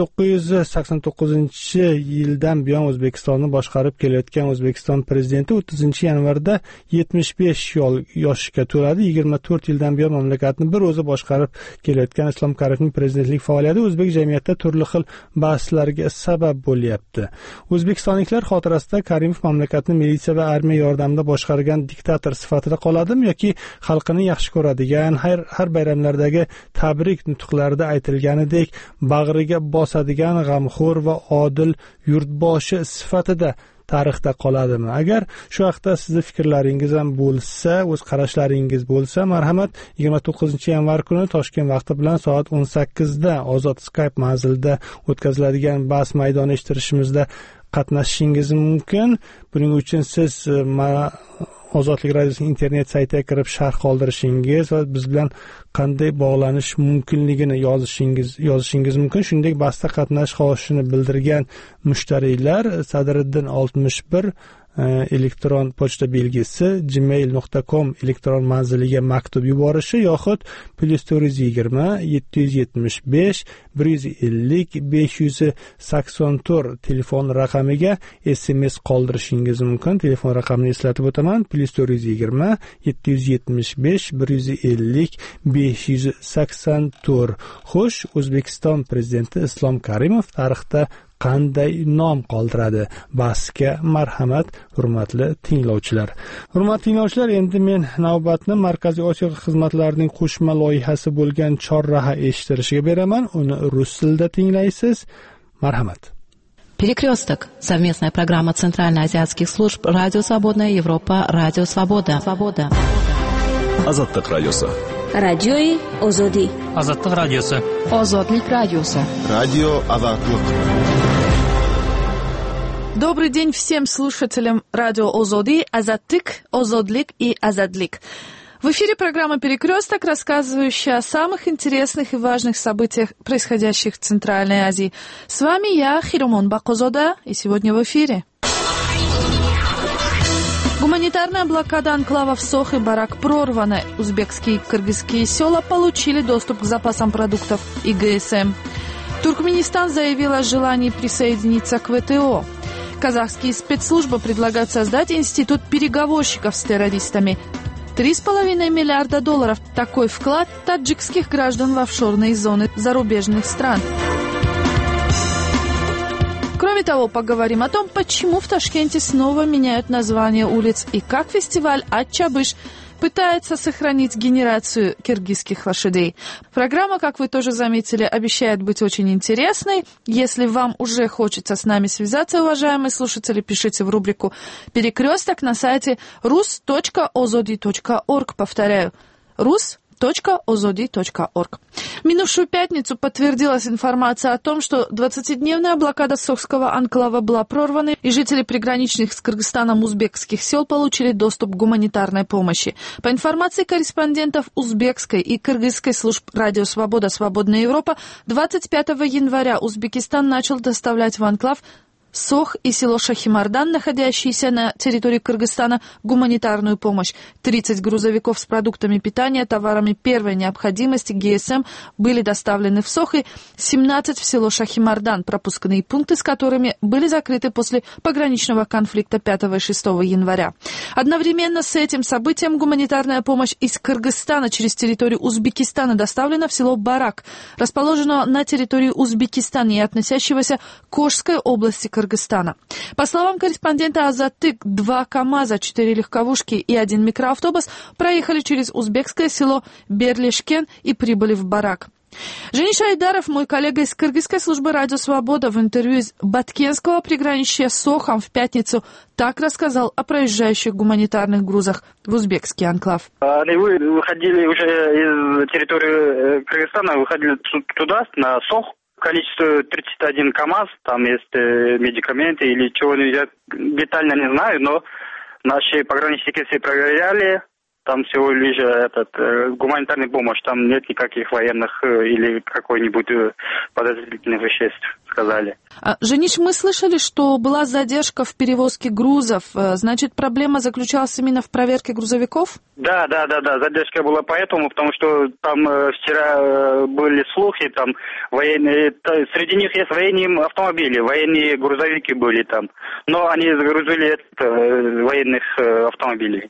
1989-yildan buyon O'zbekistonni boshqarib kelayotgan O'zbekiston prezidenti 30-yanvarda 75 yoshga to'ladi. 24 yildan buyon mamlakatni bir o'zi boshqarib kelayotgan Islom Karimovning prezidentlik faoliyati o'zbek jamiyatida turli xil bahslarga sabab bo'lyapti. O'zbekistonliklar xotirasida Karimov mamlakatni militsiya militsiya va armiya yordamida boshqargan diktator sifatida qoladimi yoki xalqini yaxshi ko'radigan, har bayramlardagi tabrik nutqlarida aytilganidek bag'riga bosadigan g'amxo'r va odil yurtboshi sifatida tarixda qoladimi? Agar shu haqda sizning fikrlaringiz ham bo'lsa, o'z qarashlaringiz bo'lsa, marhamat 29-yanvar kuni Toshkent vaqti bilan soat 18 da Ozod Skype manzilida o'tkaziladigan bahs maydoni eshittirishimizda qatnashishingiz mumkin. Buning uchun siz Ozodlik radiosining internet saytiga kirib sharh qoldirishingiz va biz bilan qanday bog'lanish mumkinligini yozishingiz mumkin. Shuningdek, bahsda qatnashish xohishini bildirgan mushtariylar Sadriddin 61 elektron pochta belgisi gmail.com elektron manziliga maktub yuborishi yoxud +420 775 150 584 telefon raqamiga SMS qoldirishingiz mumkin. Telefon raqamini eslatib o'taman: +420 775 150 584. Xo'sh, O'zbekiston prezidenti Islom Karimov tarixda qanday nom qoldiradi? Bahsga marhamat, hurmatli tinglovchilar. Hurmatli tinglovchilar, endi men navbatni Markaziy Osiyo xizmatlarining qo'shma loyihasi bo'lgan chorraha eshittirishiga beraman. Uni rus tilida tinglaysiz. Marhamat. Перекресток. Совместная программа Центральноазиатских служб Радио Свободная Европа, Радио Свобода. Азаттык радиосы. Радиои Озоди. Азаттык радиосы. Озодлик радиосы. Радио Азаттык. Добрый день всем слушателям радио Озоди, Азаттык, Озодлик и Азадлик. В эфире программа «Перекресток», рассказывающая о самых интересных и важных событиях, происходящих в Центральной Азии. С вами я, Хиромон Бакозода, и сегодня в эфире. Гуманитарная блокада анклавов Сох и Барак прорвана. Узбекские и кыргызские села получили доступ к запасам продуктов и ГСМ. Туркменистан заявил о желании присоединиться к ВТО. Казахские спецслужбы предлагают создать институт переговорщиков с террористами. 3,5 миллиарда долларов. Такой вклад таджикских граждан в офшорные зоны зарубежных стран. Кроме того, поговорим о том, почему в Ташкенте снова меняют название улиц и как фестиваль «Ат-Чабыш» пытается сохранить генерацию киргизских лошадей. Программа, как вы тоже заметили, обещает быть очень интересной. Если вам уже хочется с нами связаться, уважаемые слушатели, пишите в рубрику «Перекресток» на сайте rus.ozodi.org. Повторяю, rus.ozodi.org. В минувшую пятницу подтвердилась информация о том, что 20-дневная блокада Сохского анклава была прорвана, и жители приграничных с Кыргызстаном узбекских сел получили доступ к гуманитарной помощи. По информации корреспондентов узбекской и кыргызской служб «Радио Свобода», «Свободная Европа», 25 января Узбекистан начал доставлять в анклав Сох и село Шахимардан, находящиеся на территории Кыргызстана, гуманитарную помощь. 30 грузовиков с продуктами питания, товарами первой необходимости, ГСМ, были доставлены в Сох, и 17 в село Шахимардан, пропускные пункты с которыми были закрыты после пограничного конфликта 5 и 6 января. Одновременно с этим событием гуманитарная помощь из Кыргызстана через территорию Узбекистана доставлена в село Барак, расположенное на территории Узбекистана и относящегося к Ошской области Кыргызстана. По словам корреспондента Азаттык, 2 КАМАЗа, 4 легковушки и 1 микроавтобус проехали через узбекское село Берлешкен и прибыли в Барак. Жениш Айдаров, мой коллега из кыргызской службы «Радио Свобода», в интервью из Баткенского приграничья с Сохом в пятницу так рассказал о проезжающих гуманитарных грузах в узбекский анклав. Они выходили уже из территории Кыргызстана, выходили туда, на Сох. Количество 31 КАМАЗ, там есть медикаменты или чего-нибудь, детально не знаю, но наши пограничники все проверяли, там всего лишь гуманитарная помощь, там нет никаких военных или какой-нибудь подозрительных веществ, сказали. Жениш, мы слышали, что была задержка в перевозке грузов. Значит, проблема заключалась именно в проверке грузовиков? Да, задержка была поэтому, потому что там вчера были слухи, там военные, среди них есть военные автомобили, военные грузовики были там, но они загрузили военных автомобилей.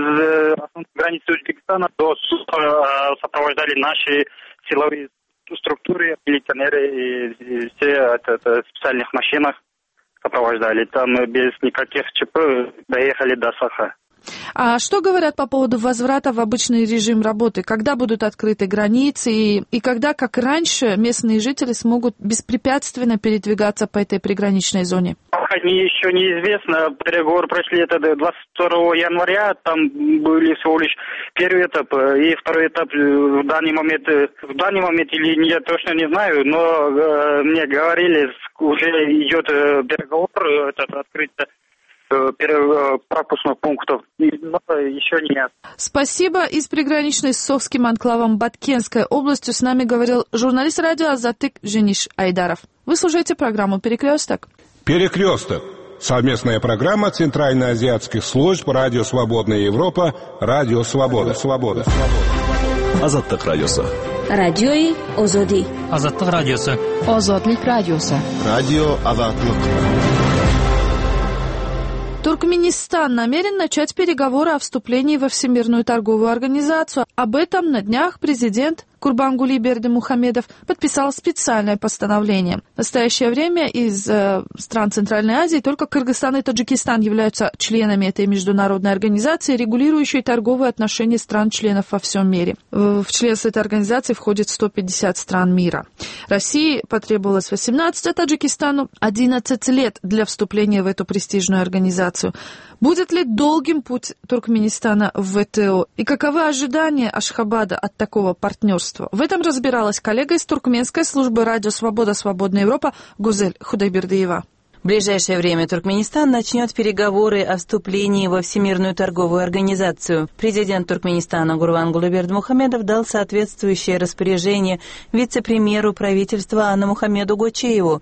Из границы Узбекистана до суда сопровождали наши силовые структуры, милиционеры и все в специальных машинах, сопровождали. Там без никаких ЧП доехали до Саха. А что говорят по поводу возврата в обычный режим работы? Когда будут открыты границы и когда, как раньше, местные жители смогут беспрепятственно передвигаться по этой приграничной зоне? Еще неизвестно. Переговоры прошли это 22 января. Там были всего лишь первый этап и второй этап в данный момент или нет, точно не знаю, но мне говорили, уже идет переговор, открыто пропускных пунктов, но еще нет. Спасибо. Из приграничной с Сохским анклавом Баткенской областью с нами говорил журналист радио Азатык Жениш Айдаров. Вы слушаете программу «Перекресток». «Перекресток» — совместная программа Центральноазиатских служб «Радио Свободная Европа», «Радио Свобода». Азаттык радиосы. Радиои Озоди. Азаттык радиосы. Озодлик радиосы. Радио Азаттык. Туркменистан намерен начать переговоры о вступлении во Всемирную торговую организацию. Об этом на днях президент Курбангули Бердимухамедов подписал специальное постановление. В настоящее время из стран Центральной Азии только Кыргызстан и Таджикистан являются членами этой международной организации, регулирующей торговые отношения стран-членов во всем мире. В членство этой организации входит 150 стран мира. России потребовалось 18, а Таджикистану 11 лет для вступления в эту престижную организацию. Будет ли долгим путь Туркменистана в ВТО? И каковы ожидания Ашхабада от такого партнерства? В этом разбиралась коллега из туркменской службы «Радио Свобода. Свободная Европа» Гузель Худайбердиева. В ближайшее время Туркменистан начнет переговоры о вступлении во Всемирную торговую организацию. Президент Туркменистана Гурбангулы Бердимухамедов дал соответствующее распоряжение вице-премьеру правительства Анамухамеду Гочееву.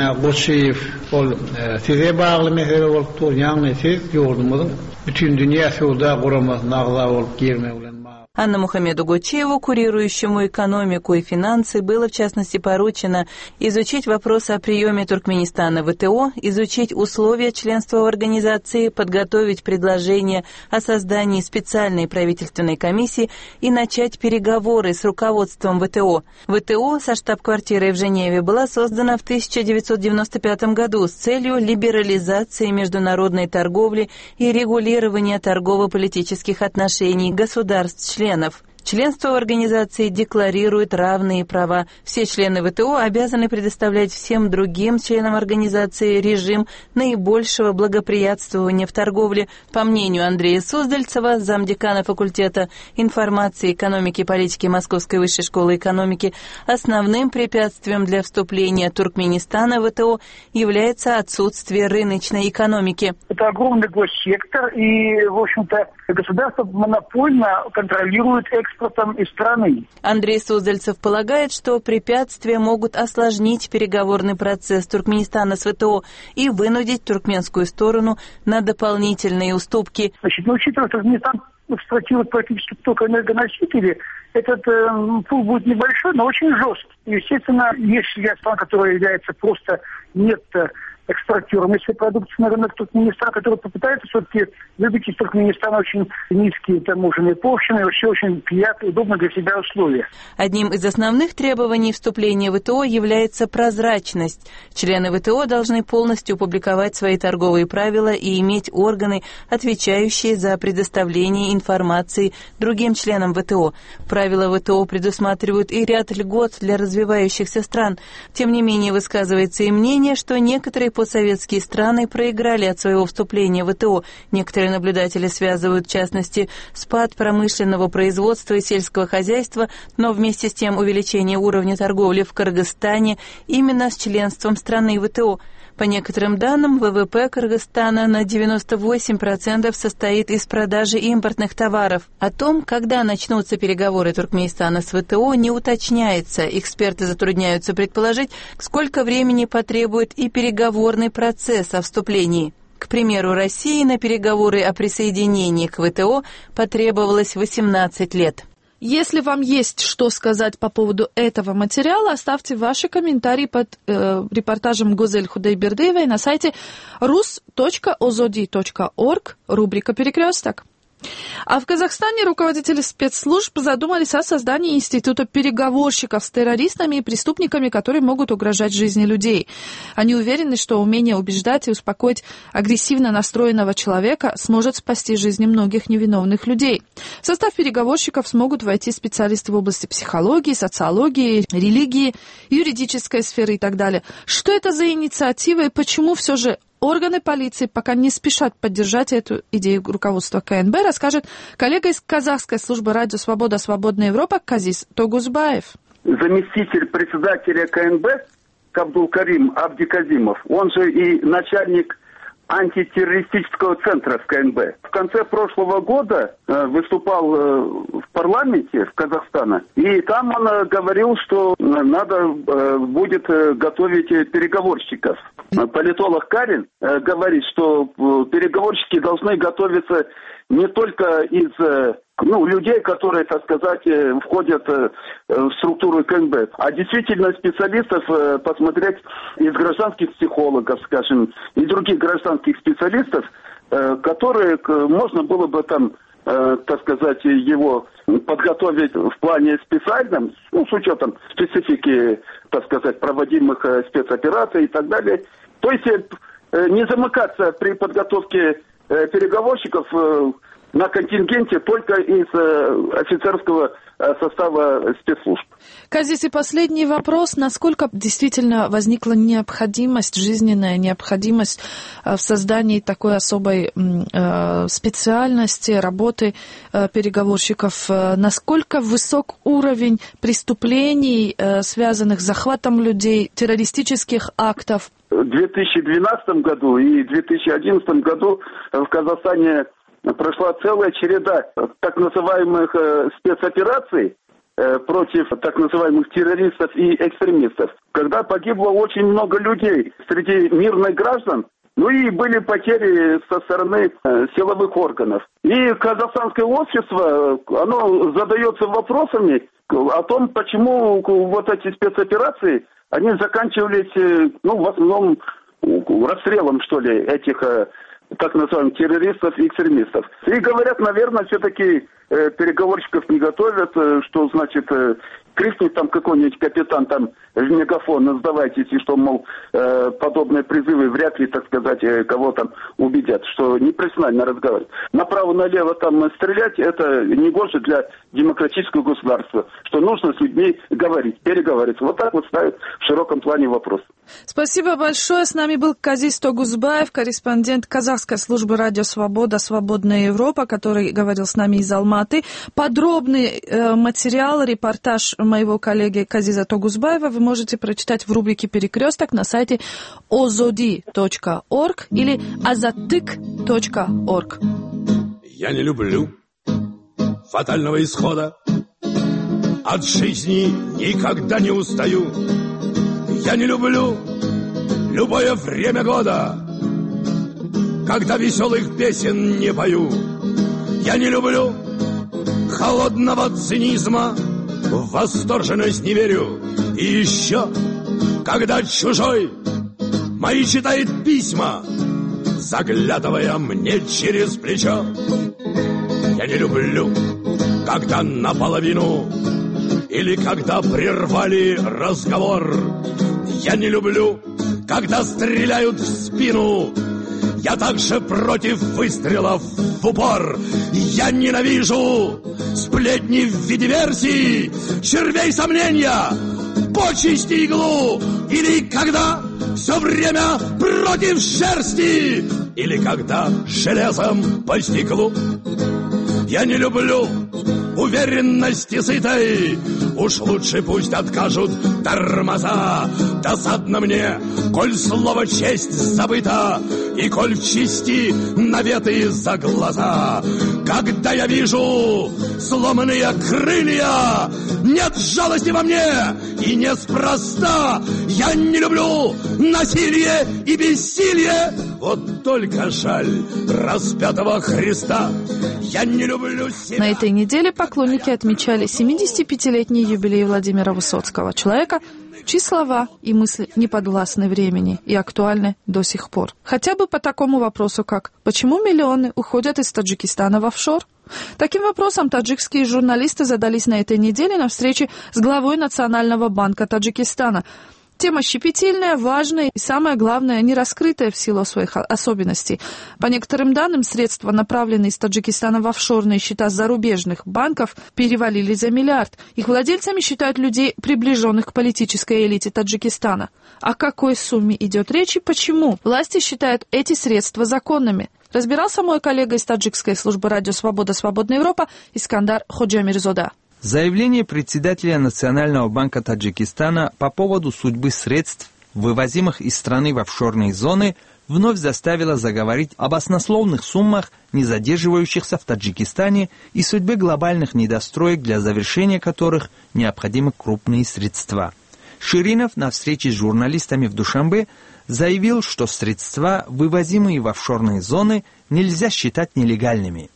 Аннамухамеду Гочееву, курирующему экономику и финансы, было в частности поручено изучить вопросы о приеме Туркменистана в ВТО, изучить условия членства в организации, подготовить предложение о создании специальной правительственной комиссии и начать переговоры с руководством ВТО. ВТО со штаб-квартирой в Женеве была создана в 1995 году с целью либерализации международной торговли и регулирования торгово-политических отношений государств-членов. Членство в организации декларирует равные права. Все члены ВТО обязаны предоставлять всем другим членам организации режим наибольшего благоприятствования в торговле. По мнению Андрея Суздальцева, замдекана факультета информации, экономики и политики Московской высшей школы экономики, основным препятствием для вступления Туркменистана в ВТО является отсутствие рыночной экономики. Это огромный госсектор, и, в общем-то, государство монопольно контролирует экспортом из страны. Андрей Суздальцев полагает, что препятствия могут осложнить переговорный процесс Туркменистана с ВТО и вынудить туркменскую сторону на дополнительные уступки. Учитывая, что Туркменистан эксплуатирует практически только энергоносители, этот пул будет небольшой, но очень жесткий. Естественно, если страна, которая является просто экспортером, если продукция на рынок Туркменистана, который попытается все-таки выбить из Туркменистана очень низкие таможенные пошлины, вообще очень приятные, удобные для себя условия. Одним из основных требований вступления в ВТО является прозрачность. Члены ВТО должны полностью публиковать свои торговые правила и иметь органы, отвечающие за предоставление информации другим членам ВТО. Правила ВТО предусматривают и ряд льгот для развивающихся стран. Тем не менее, высказывается и мнение, что некоторые постсоветские страны проиграли от своего вступления в ВТО. Некоторые наблюдатели связывают, в частности, спад промышленного производства и сельского хозяйства, но вместе с тем увеличение уровня торговли в Кыргызстане именно с членством страны в ВТО. По некоторым данным, ВВП Кыргызстана на 98% состоит из продажи импортных товаров. О том, когда начнутся переговоры Туркменистана с ВТО, не уточняется. Эксперты затрудняются предположить, сколько времени потребует и переговорный процесс о вступлении. К примеру, России на переговоры о присоединении к ВТО потребовалось 18 лет. Если вам есть что сказать по поводу этого материала, оставьте ваши комментарии под репортажем Гузель Худайбердиевой на сайте rus.ozodi.org, рубрика «Перекресток». А в Казахстане руководители спецслужб задумались о создании института переговорщиков с террористами и преступниками, которые могут угрожать жизни людей. Они уверены, что умение убеждать и успокоить агрессивно настроенного человека сможет спасти жизни многих невиновных людей. В состав переговорщиков смогут войти специалисты в области психологии, социологии, религии, юридической сферы и так далее. Что это за инициатива и почему все же органы полиции пока не спешат поддержать эту идею руководства КНБ, расскажет коллега из казахской службы «Радио Свобода. Свободная Европа» Казис Тогузбаев. Заместитель председателя КНБ Кабдулкарим Абдиказимов, он же и начальник антитеррористического центра в КНБ. В конце прошлого года выступал в парламенте в Казахстане, и там он говорил, что надо будет готовить переговорщиков. Политолог Карин говорит, что переговорщики должны готовиться не только из людей, которые, так сказать, входят в структуру КНБ, а действительно специалистов посмотреть из гражданских психологов, скажем, и других гражданских специалистов, которые можно было бы там, так сказать, его подготовить в плане специальном, с учетом специфики, так сказать, проводимых спецопераций и так далее. То есть не замыкаться при подготовке переговорщиков на контингенте только из офицерского состава спецслужб. Казис, и последний вопрос. Насколько действительно возникла необходимость, жизненная необходимость в создании такой особой специальности работы переговорщиков? Насколько высок уровень преступлений, связанных с захватом людей, террористических актов? В 2012 году и 2011 году в Казахстане прошла целая череда так называемых спецопераций против так называемых террористов и экстремистов, когда погибло очень много людей среди мирных граждан, и были потери со стороны силовых органов. И казахстанское общество, оно задается вопросами о том, почему вот эти спецоперации, они заканчивались, в основном расстрелом, что ли, этих так называемых террористов и экстремистов. И говорят, наверное, все-таки переговорщиков не готовят, что значит крикнуть там какой-нибудь капитан там в мегафон, сдавайтесь, и что, мол, подобные призывы вряд ли, так сказать, кого там убедят, что непрофессионально разговаривать. Направо-налево там стрелять, это не гоже для демократического государства, что нужно с людьми говорить, переговорить. Вот так вот ставят в широком плане вопрос. Спасибо большое. С нами был Казис Тогузбаев, корреспондент казахской службы «Радио Свобода. Свободная Европа», который говорил с нами из Алматы. Подробный материал, репортаж моего коллеги Казиза Тогузбаева вы можете прочитать в рубрике «Перекресток» на сайте ozodi.org или azatyk.org. Я не люблю фатального исхода, от жизни никогда не устаю. Я не люблю любое время года, когда веселых песен не пою. Я не люблю холодного цинизма, в восторженность не верю. И еще, когда чужой мои читает письма, заглядывая мне через плечо. Я не люблю, когда наполовину или когда прервали разговор. Я не люблю, когда стреляют в спину. Я также против выстрелов в упор. Я ненавижу сплетни в виде версий, червей сомнения, почести иглу. Или когда все время против шерсти, или когда железом по стеклу. Я не люблю уверенности сытой, уж лучше пусть откажут тормоза. Досадно мне, коль слово честь забыто, и коль в чести наветы за глаза. Когда я вижу сломанные крылья, нет жалости во мне, и неспроста. Я не люблю насилие и бессилие, вот только жаль распятого Христа. Я не люблю себя. На этой неделе поклонники отмечали 75-летний юбилей Владимира Высоцкого, человека, чьи слова и мысли не подвластны времени и актуальны до сих пор. Хотя бы по такому вопросу, как «Почему миллионы уходят из Таджикистана в офшор?». Таким вопросом таджикские журналисты задались на этой неделе на встрече с главой Национального банка Таджикистана. Тема щепетильная, важная и, самое главное, не раскрытая в силу своих особенностей. По некоторым данным, средства, направленные из Таджикистана в офшорные счета зарубежных банков, перевалили за миллиард. Их владельцами считают людей, приближенных к политической элите Таджикистана. О какой сумме идет речь и почему власти считают эти средства законными? Разбирался мой коллега из таджикской службы «Радио Свобода. Свободная Европа» Искандар Ходжамирзода. Заявление председателя Национального банка Таджикистана по поводу судьбы средств, вывозимых из страны в офшорные зоны, вновь заставило заговорить об баснословных суммах, не задерживающихся в Таджикистане, и судьбе глобальных недостроек, для завершения которых необходимы крупные средства. Ширинов на встрече с журналистами в Душанбе заявил, что средства, вывозимые в офшорные зоны, нельзя считать нелегальными.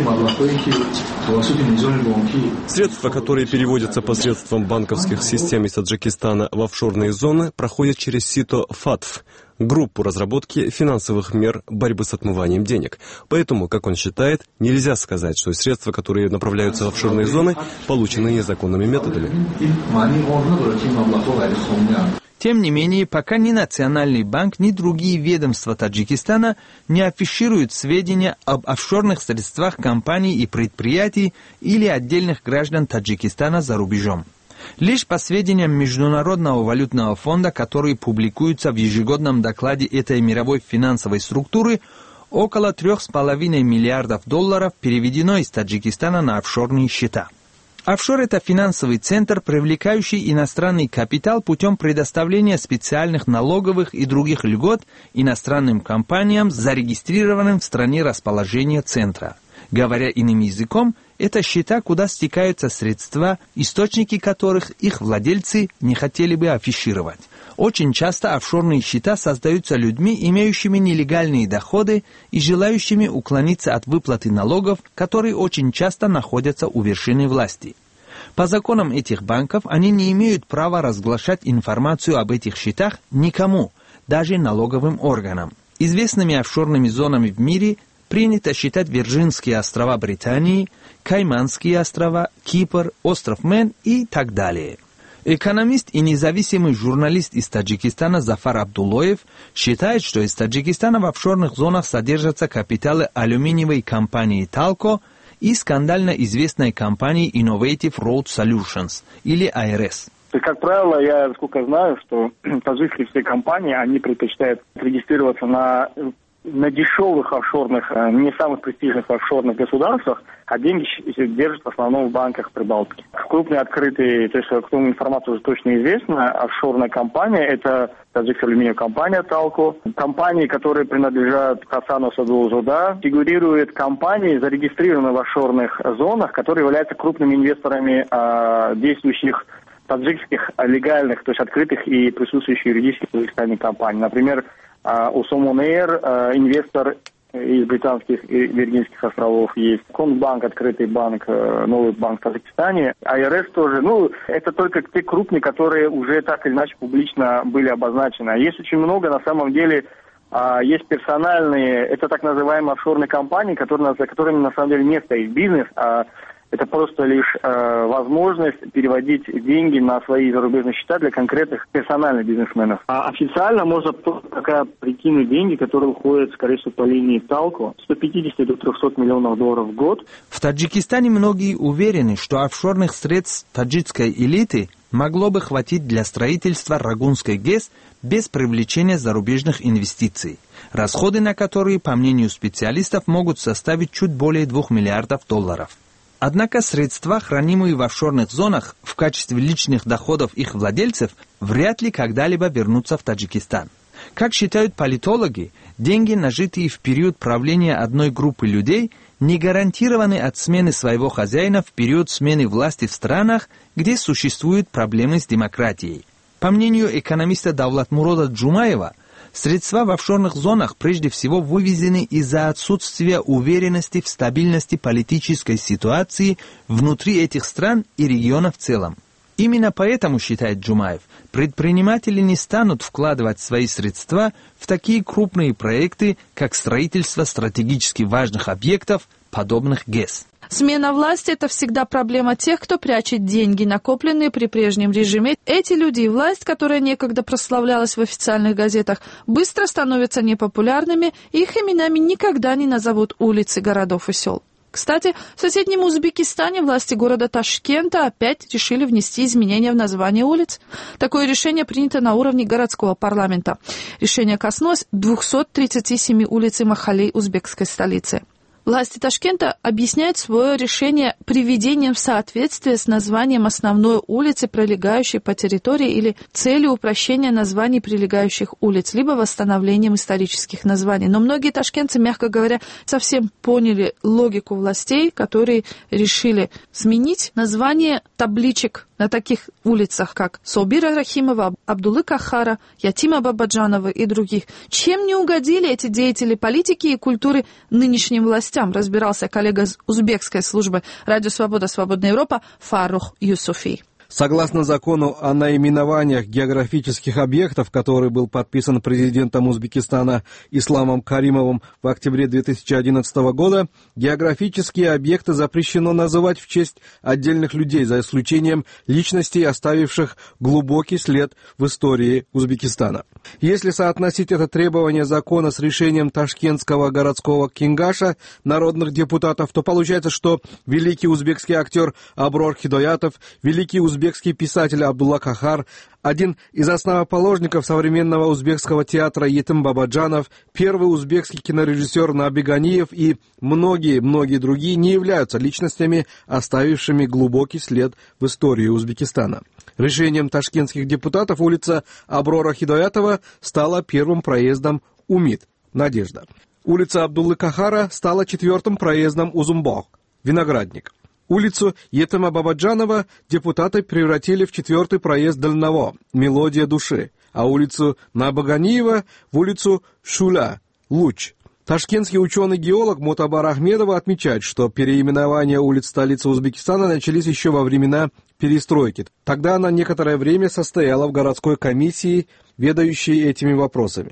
Средства, которые переводятся посредством банковских систем из Таджикистана в офшорные зоны, проходят через СИТО ФАТФ, группу разработки финансовых мер борьбы с отмыванием денег. Поэтому, как он считает, нельзя сказать, что средства, которые направляются в офшорные зоны, получены незаконными методами. Тем не менее, пока ни Национальный банк, ни другие ведомства Таджикистана не афишируют сведения об офшорных средствах компаний и предприятий или отдельных граждан Таджикистана за рубежом. Лишь по сведениям Международного валютного фонда, которые публикуются в ежегодном докладе этой мировой финансовой структуры, около 3,5 миллиардов долларов переведено из Таджикистана на офшорные счета. Офшор – это финансовый центр, привлекающий иностранный капитал путем предоставления специальных налоговых и других льгот иностранным компаниям, зарегистрированным в стране расположения центра. Говоря иным языком, это счета, куда стекаются средства, источники которых их владельцы не хотели бы афишировать. Очень часто офшорные счета создаются людьми, имеющими нелегальные доходы и желающими уклониться от выплаты налогов, которые очень часто находятся у вершины власти. По законам этих банков они не имеют права разглашать информацию об этих счетах никому, даже налоговым органам. Известными офшорными зонами в мире принято считать Вирджинские острова Британии, Кайманские острова, Кипр, остров Мэн и так далее. Экономист и независимый журналист из Таджикистана Зафар Абдуллоев считает, что из Таджикистана в офшорных зонах содержатся капиталы алюминиевой компании «Талко» и скандально известной компании Innovative Road Solutions, или АРС. Как правило, я сколько знаю, что таджикские все компании, они предпочитают регистрироваться на дешевых офшорных, не самых престижных офшорных государствах, а деньги держат в основном в банках Прибалтики. Крупные открытые, то есть информация уже точно известна, офшорная компания, это таджикская алюминиевая компания «Талко». Компании, которые принадлежат Хасану Садулзода, фигурируют компании, зарегистрированные в офшорных зонах, которые являются крупными инвесторами действующих таджикских легальных, то есть открытых и присутствующих юридических в Таджикистане компаний. Например, Усомон Эйр, инвестор из британских и Виргинских островов есть. Конбанк, открытый банк, новый банк в Таджикистане. АРС тоже. Это только те крупные, которые уже так или иначе публично были обозначены. Есть очень много, на самом деле, есть персональные, это так называемые офшорные компании, за которыми на самом деле не стоит бизнес, это просто лишь возможность переводить деньги на свои зарубежные счета для конкретных персональных бизнесменов. А официально можно пока прикинуть деньги, которые уходят, скорее всего, по линии Талко, 150 до 300 миллионов долларов в год. В Таджикистане многие уверены, что офшорных средств таджикской элиты могло бы хватить для строительства Рагунской ГЭС без привлечения зарубежных инвестиций, расходы на которые, по мнению специалистов, могут составить чуть более 2 миллиардов долларов. Однако средства, хранимые в офшорных зонах в качестве личных доходов их владельцев, вряд ли когда-либо вернутся в Таджикистан. Как считают политологи, деньги, нажитые в период правления одной группы людей, не гарантированы от смены своего хозяина в период смены власти в странах, где существуют проблемы с демократией. По мнению экономиста Давлатмурода Джумаева, средства в офшорных зонах прежде всего вывезены из-за отсутствия уверенности в стабильности политической ситуации внутри этих стран и региона в целом. Именно поэтому, считает Джумаев, предприниматели не станут вкладывать свои средства в такие крупные проекты, как строительство стратегически важных объектов, подобных ГЭС. Смена власти – это всегда проблема тех, кто прячет деньги, накопленные при прежнем режиме. Эти люди и власть, которая некогда прославлялась в официальных газетах, быстро становятся непопулярными, и их именами никогда не назовут улицы городов и сел. Кстати, в соседнем Узбекистане власти города Ташкента опять решили внести изменения в название улиц. Такое решение принято на уровне городского парламента. Решение коснулось 237 улиц и махалей узбекской столицы. Власти Ташкента объясняют свое решение приведением в соответствие с названием основной улицы, пролегающей по территории, или целью упрощения названий прилегающих улиц, либо восстановлением исторических названий. Но многие ташкентцы, мягко говоря, совсем поняли логику властей, которые решили сменить название табличек на таких улицах, как Собира Рахимова, Абдуллы Кахара, Ятима Бабаджанова и других. Чем не угодили эти деятели политики и культуры нынешним властям, разбирался коллега из узбекской службы «Радио Свобода. Свободная Европа» Фарух Юсуфи. Согласно закону о наименованиях географических объектов, который был подписан президентом Узбекистана Исламом Каримовым в октябре 2011 года, географические объекты запрещено называть в честь отдельных людей, за исключением личностей, оставивших глубокий след в истории Узбекистана. Если соотносить это требование закона с решением Ташкентского городского кенгаша народных депутатов, то получается, что великий узбекский актер Аброр Хидоятов, великий узбекский писатель Абдулла Кахар, один из основоположников современного узбекского театра Етим Бабаджанов, первый узбекский кинорежиссер Наби Ганиев и многие другие не являются личностями, оставившими глубокий след в истории Узбекистана. Решением ташкентских депутатов улица Аброра Хидоятова стала первым проездом Умид, Надежда. Улица Абдуллы Кахара стала четвертым проездом Узумбах, Виноградник. Улицу Етима Бабаджанова депутаты превратили в четвертый проезд Дального, Мелодия души, а улицу Набаганиева в улицу Шуля, Луч. Ташкентский ученый-геолог Мутабар Ахмедова отмечает, что переименования улиц столицы Узбекистана начались еще во времена перестройки. Тогда она некоторое время состояла в городской комиссии, ведающей этими вопросами.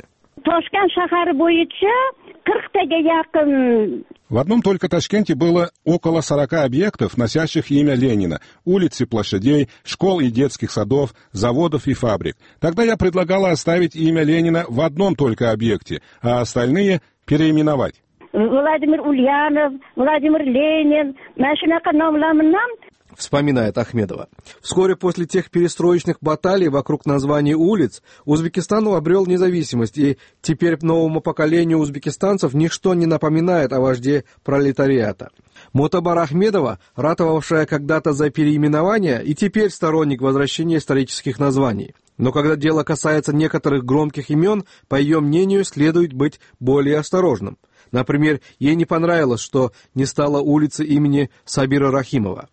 В одном только Ташкенте было около 40 объектов, носящих имя Ленина: улиц и площадей, школ и детских садов, заводов и фабрик. Тогда я предлагала оставить имя Ленина в одном только объекте, а остальные переименовать. Владимир Ульянов, Владимир Ленин, вспоминает Ахмедова. Вскоре после тех перестроечных баталий вокруг названий улиц Узбекистан обрел независимость, и теперь новому поколению узбекистанцев ничто не напоминает о вожде пролетариата. Мутабар Ахмедова, ратовавшая когда-то за переименование, и теперь сторонник возвращения исторических названий. Но когда дело касается некоторых громких имен, по ее мнению, следует быть более осторожным. Например, ей не понравилось, что не стало улицы имени Сабира Рахимова.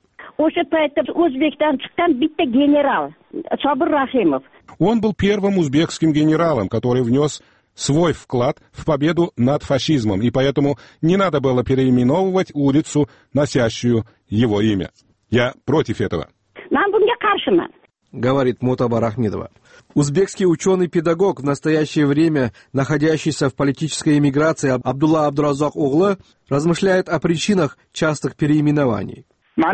Он был первым узбекским генералом, который внес свой вклад в победу над фашизмом, и поэтому не надо было переименовывать улицу, носящую его имя. Я против этого. Говорит Мутабар Ахмедова. Узбекский ученый-педагог, в настоящее время находящийся в политической эмиграции, Абдулла Абдуразак Оглы, размышляет о причинах частых переименований.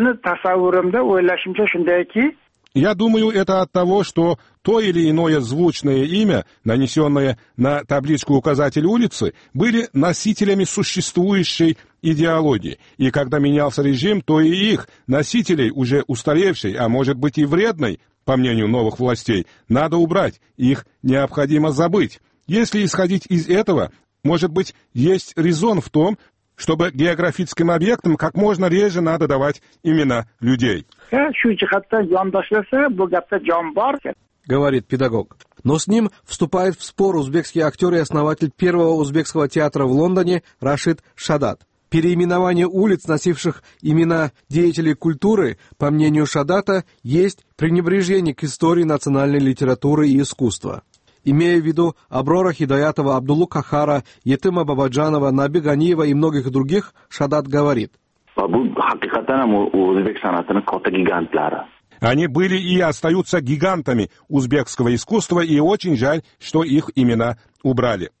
Я думаю, это от того, что то или иное звучное имя, нанесенное на табличку-указатель улицы, были носителями существующей идеологии. И когда менялся режим, то и их, носителей, уже устаревшей, а может быть и вредной, по мнению новых властей, надо убрать, их необходимо забыть. Если исходить из этого, может быть, есть резон в том, чтобы географическим объектам как можно реже надо давать имена людей. Говорит педагог. Но с ним вступает в спор узбекский актер и основатель первого узбекского театра в Лондоне Рашид Шадат. Переименование улиц, носивших имена деятелей культуры, по мнению Шадата, есть пренебрежение к истории национальной литературы и искусства. Имея в виду Аброра Хидоятова, Абдуллу Кахара, Етима Бабаджанова, Наби Ганиева и многих других, Шадат говорит. Они были и остаются гигантами узбекского искусства, и очень жаль, что их имена убрали.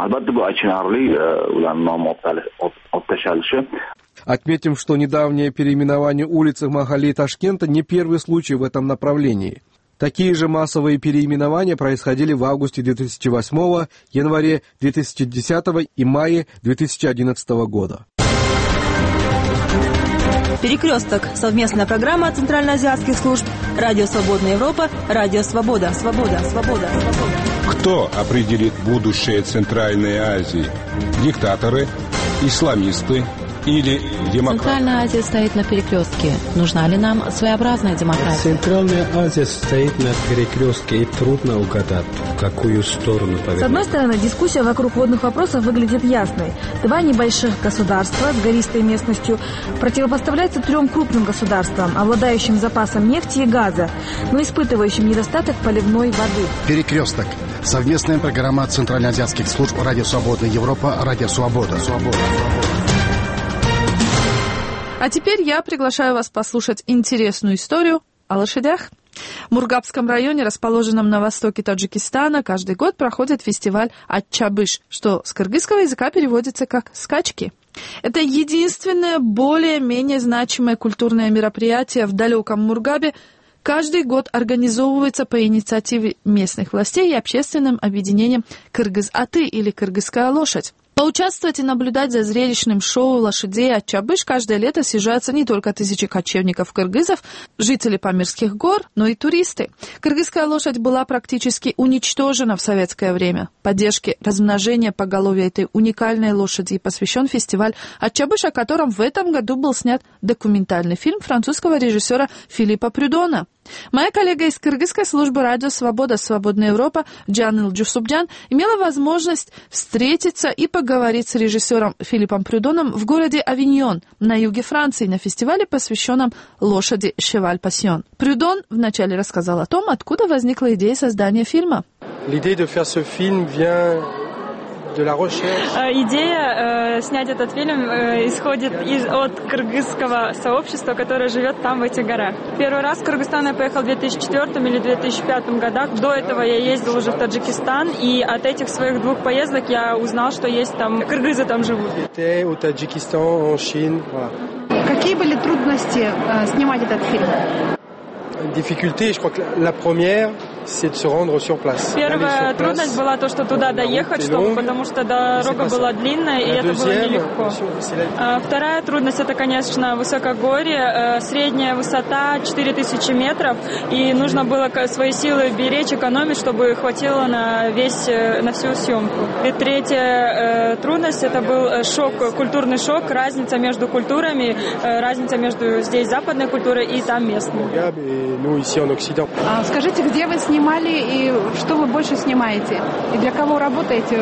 Отметим, что недавнее переименование улиц Махалли Ташкента не первый случай в этом направлении. Такие же массовые переименования происходили в августе 2008, январе 2010 и мае 2011 года. «Перекресток» — совместная программа центральноазиатских служб «Радио Свободная Европа», «Радио Свобода». Свобода, свобода, свобода. Кто определит будущее Центральной Азии? Диктаторы, исламисты или демократы? Центральная Азия стоит на перекрестке. Нужна ли нам своеобразная демократия? Центральная Азия стоит на перекрестке, и трудно угадать, в какую сторону повернуть. С одной стороны, дискуссия вокруг водных вопросов выглядит ясной. Два небольших государства с гористой местностью противопоставляются трем крупным государствам, обладающим запасом нефти и газа, но испытывающим недостаток поливной воды. Перекресток. Совместная программа центральноазиатских служб «Радио Свободная Европа», «Радио Свобода». А теперь я приглашаю вас послушать интересную историю о лошадях. В Мургабском районе, расположенном на востоке Таджикистана, каждый год проходит фестиваль Ат-Чабыш, что с кыргызского языка переводится как «скачки». Это единственное более-менее значимое культурное мероприятие в далеком Мургабе. Каждый год организовывается по инициативе местных властей и общественным объединением «Кыргыз-Аты» или «Кыргызская лошадь». Поучаствовать и наблюдать за зрелищным шоу лошадей Ат-Чабыш каждое лето съезжаются не только тысячи кочевников-кыргызов, жители Памирских гор, но и туристы. Кыргызская лошадь была практически уничтожена в советское время. Поддержке размножения поголовья этой уникальной лошади посвящен фестиваль Ат-Чабыш, о котором в этом году был снят документальный фильм французского режиссера Филиппа Прюдона. Моя коллега из кыргызской службы «Радио Свобода», «Свободная Европа» Джанил Джусубджан имела возможность встретиться и поговорить с режиссером Филиппом Прюдоном в городе Авиньон на юге Франции на фестивале, посвященном лошади «Шеваль Пасьон». Прюдон вначале рассказал о том, откуда возникла идея создания фильма. Идея снять этот фильм исходит от кыргызского сообщества, которое живет там, в этих горах. Первый раз в Кыргызстан я поехал в 2004 или 2005 годах. До этого я ездил уже в Таджикистан, и от этих своих двух поездок я узнал, что есть там кыргызы там живут. Какие были трудности снимать этот фильм? Первая трудность была то, что туда доехать, потому что дорога была длинная, и это было нелегко. Вторая трудность — это, конечно, высокогорье, средняя высота 4000 метров, и нужно было свои силы беречь, экономить, чтобы хватило на всю съемку. И третья трудность — это был шок, культурный шок, разница между культурами, разница между здесь западной культурой и там местной. Скажите, где вы снимали и что вы больше снимаете? И для кого работаете?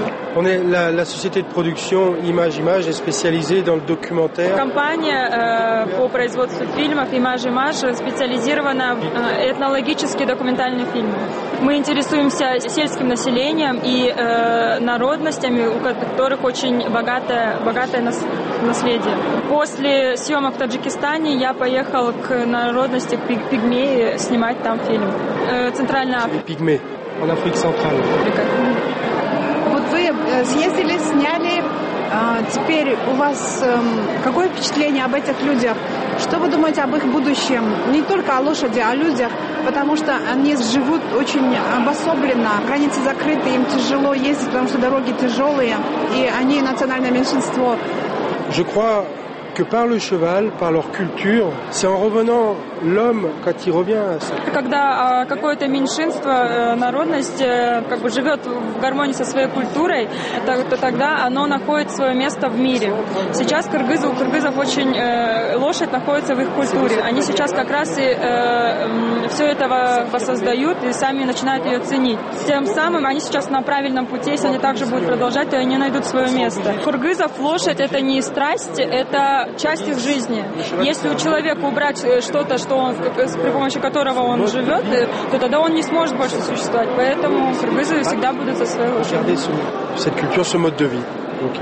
Компания по производству фильмов Image специализирована в этнологические документальные фильмы. Мы интересуемся сельским населением и народностями, у которых очень богатое наследие. После съемок в Таджикистане я поехал к народности пигмеи снимать там фильм. Центральная Африка. Пигмей, в Африке Центральной. Вот вы съездили, сняли. Теперь у вас какое впечатление об этих людях? Что вы думаете об их будущем? Не только о лошади, а о людях, потому что они живут очень обособленно, границы закрыты, им тяжело ездить, потому что дороги тяжелые, и они национальное меньшинство. Je crois que par le cheval, par leur culture, c'est en revenant l'homme quand il revient à ça. Когда какое-то меньшинство, народность живет в гармонии со своей культурой, то тогда оно находит свое место в мире. Сейчас у кыргызов очень лошадь находится в их культуре. Они сейчас как раз и все это воссоздают и сами начинают ее ценить. Тем самым они сейчас на правильном пути, если они также будут продолжать, то они найдут свое место. У кыргызов лошадь — это не страсть, это часть их жизни. Если у человека убрать что-то, при помощи которого он живет, то тогда он не сможет больше существовать. Поэтому кыргызы всегда будут за своей лошадью.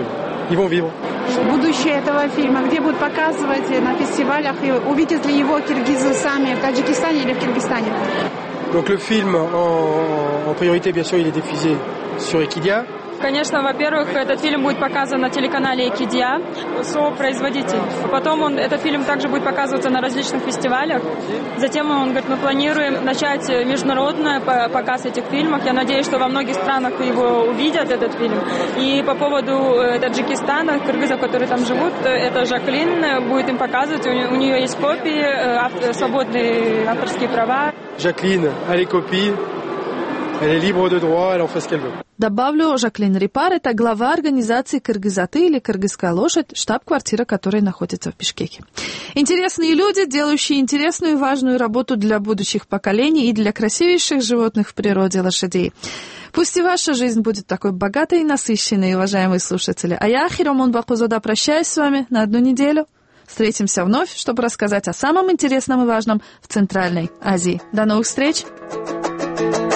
ils vont vivre. Будущее этого фильма, где будут показывать на фестивалях, и увидят ли его киргизы сами в Таджикистане или в Киргизстане? Donc le film, en priorité, bien sûr, il est diffusé sur Equidia. Конечно, во-первых, этот фильм будет показан на телеканале Экидия, сопроизводитель. Потом этот фильм также будет показываться на различных фестивалях. Затем он говорит, мы планируем начать международный показ этих фильмов. Я надеюсь, что во многих странах его увидят, этот фильм. И по поводу Таджикистана, кыргызов, которые там живут, это Жаклин будет им показывать. У нее есть копии, свободные авторские права. Жаклин, elle est copie, elle est libre de droit, elle en fait ce qu'elle veut. Добавлю, Жаклин Рипар – это глава организации «Кыргызаты» или «Кыргызская лошадь», штаб-квартира которой находится в Бишкеке. Интересные люди, делающие интересную и важную работу для будущих поколений и для красивейших животных в природе лошадей. Пусть и ваша жизнь будет такой богатой и насыщенной, уважаемые слушатели. А я, Хиромон Бакузода, прощаюсь с вами на 1 неделю. Встретимся вновь, чтобы рассказать о самом интересном и важном в Центральной Азии. До новых встреч!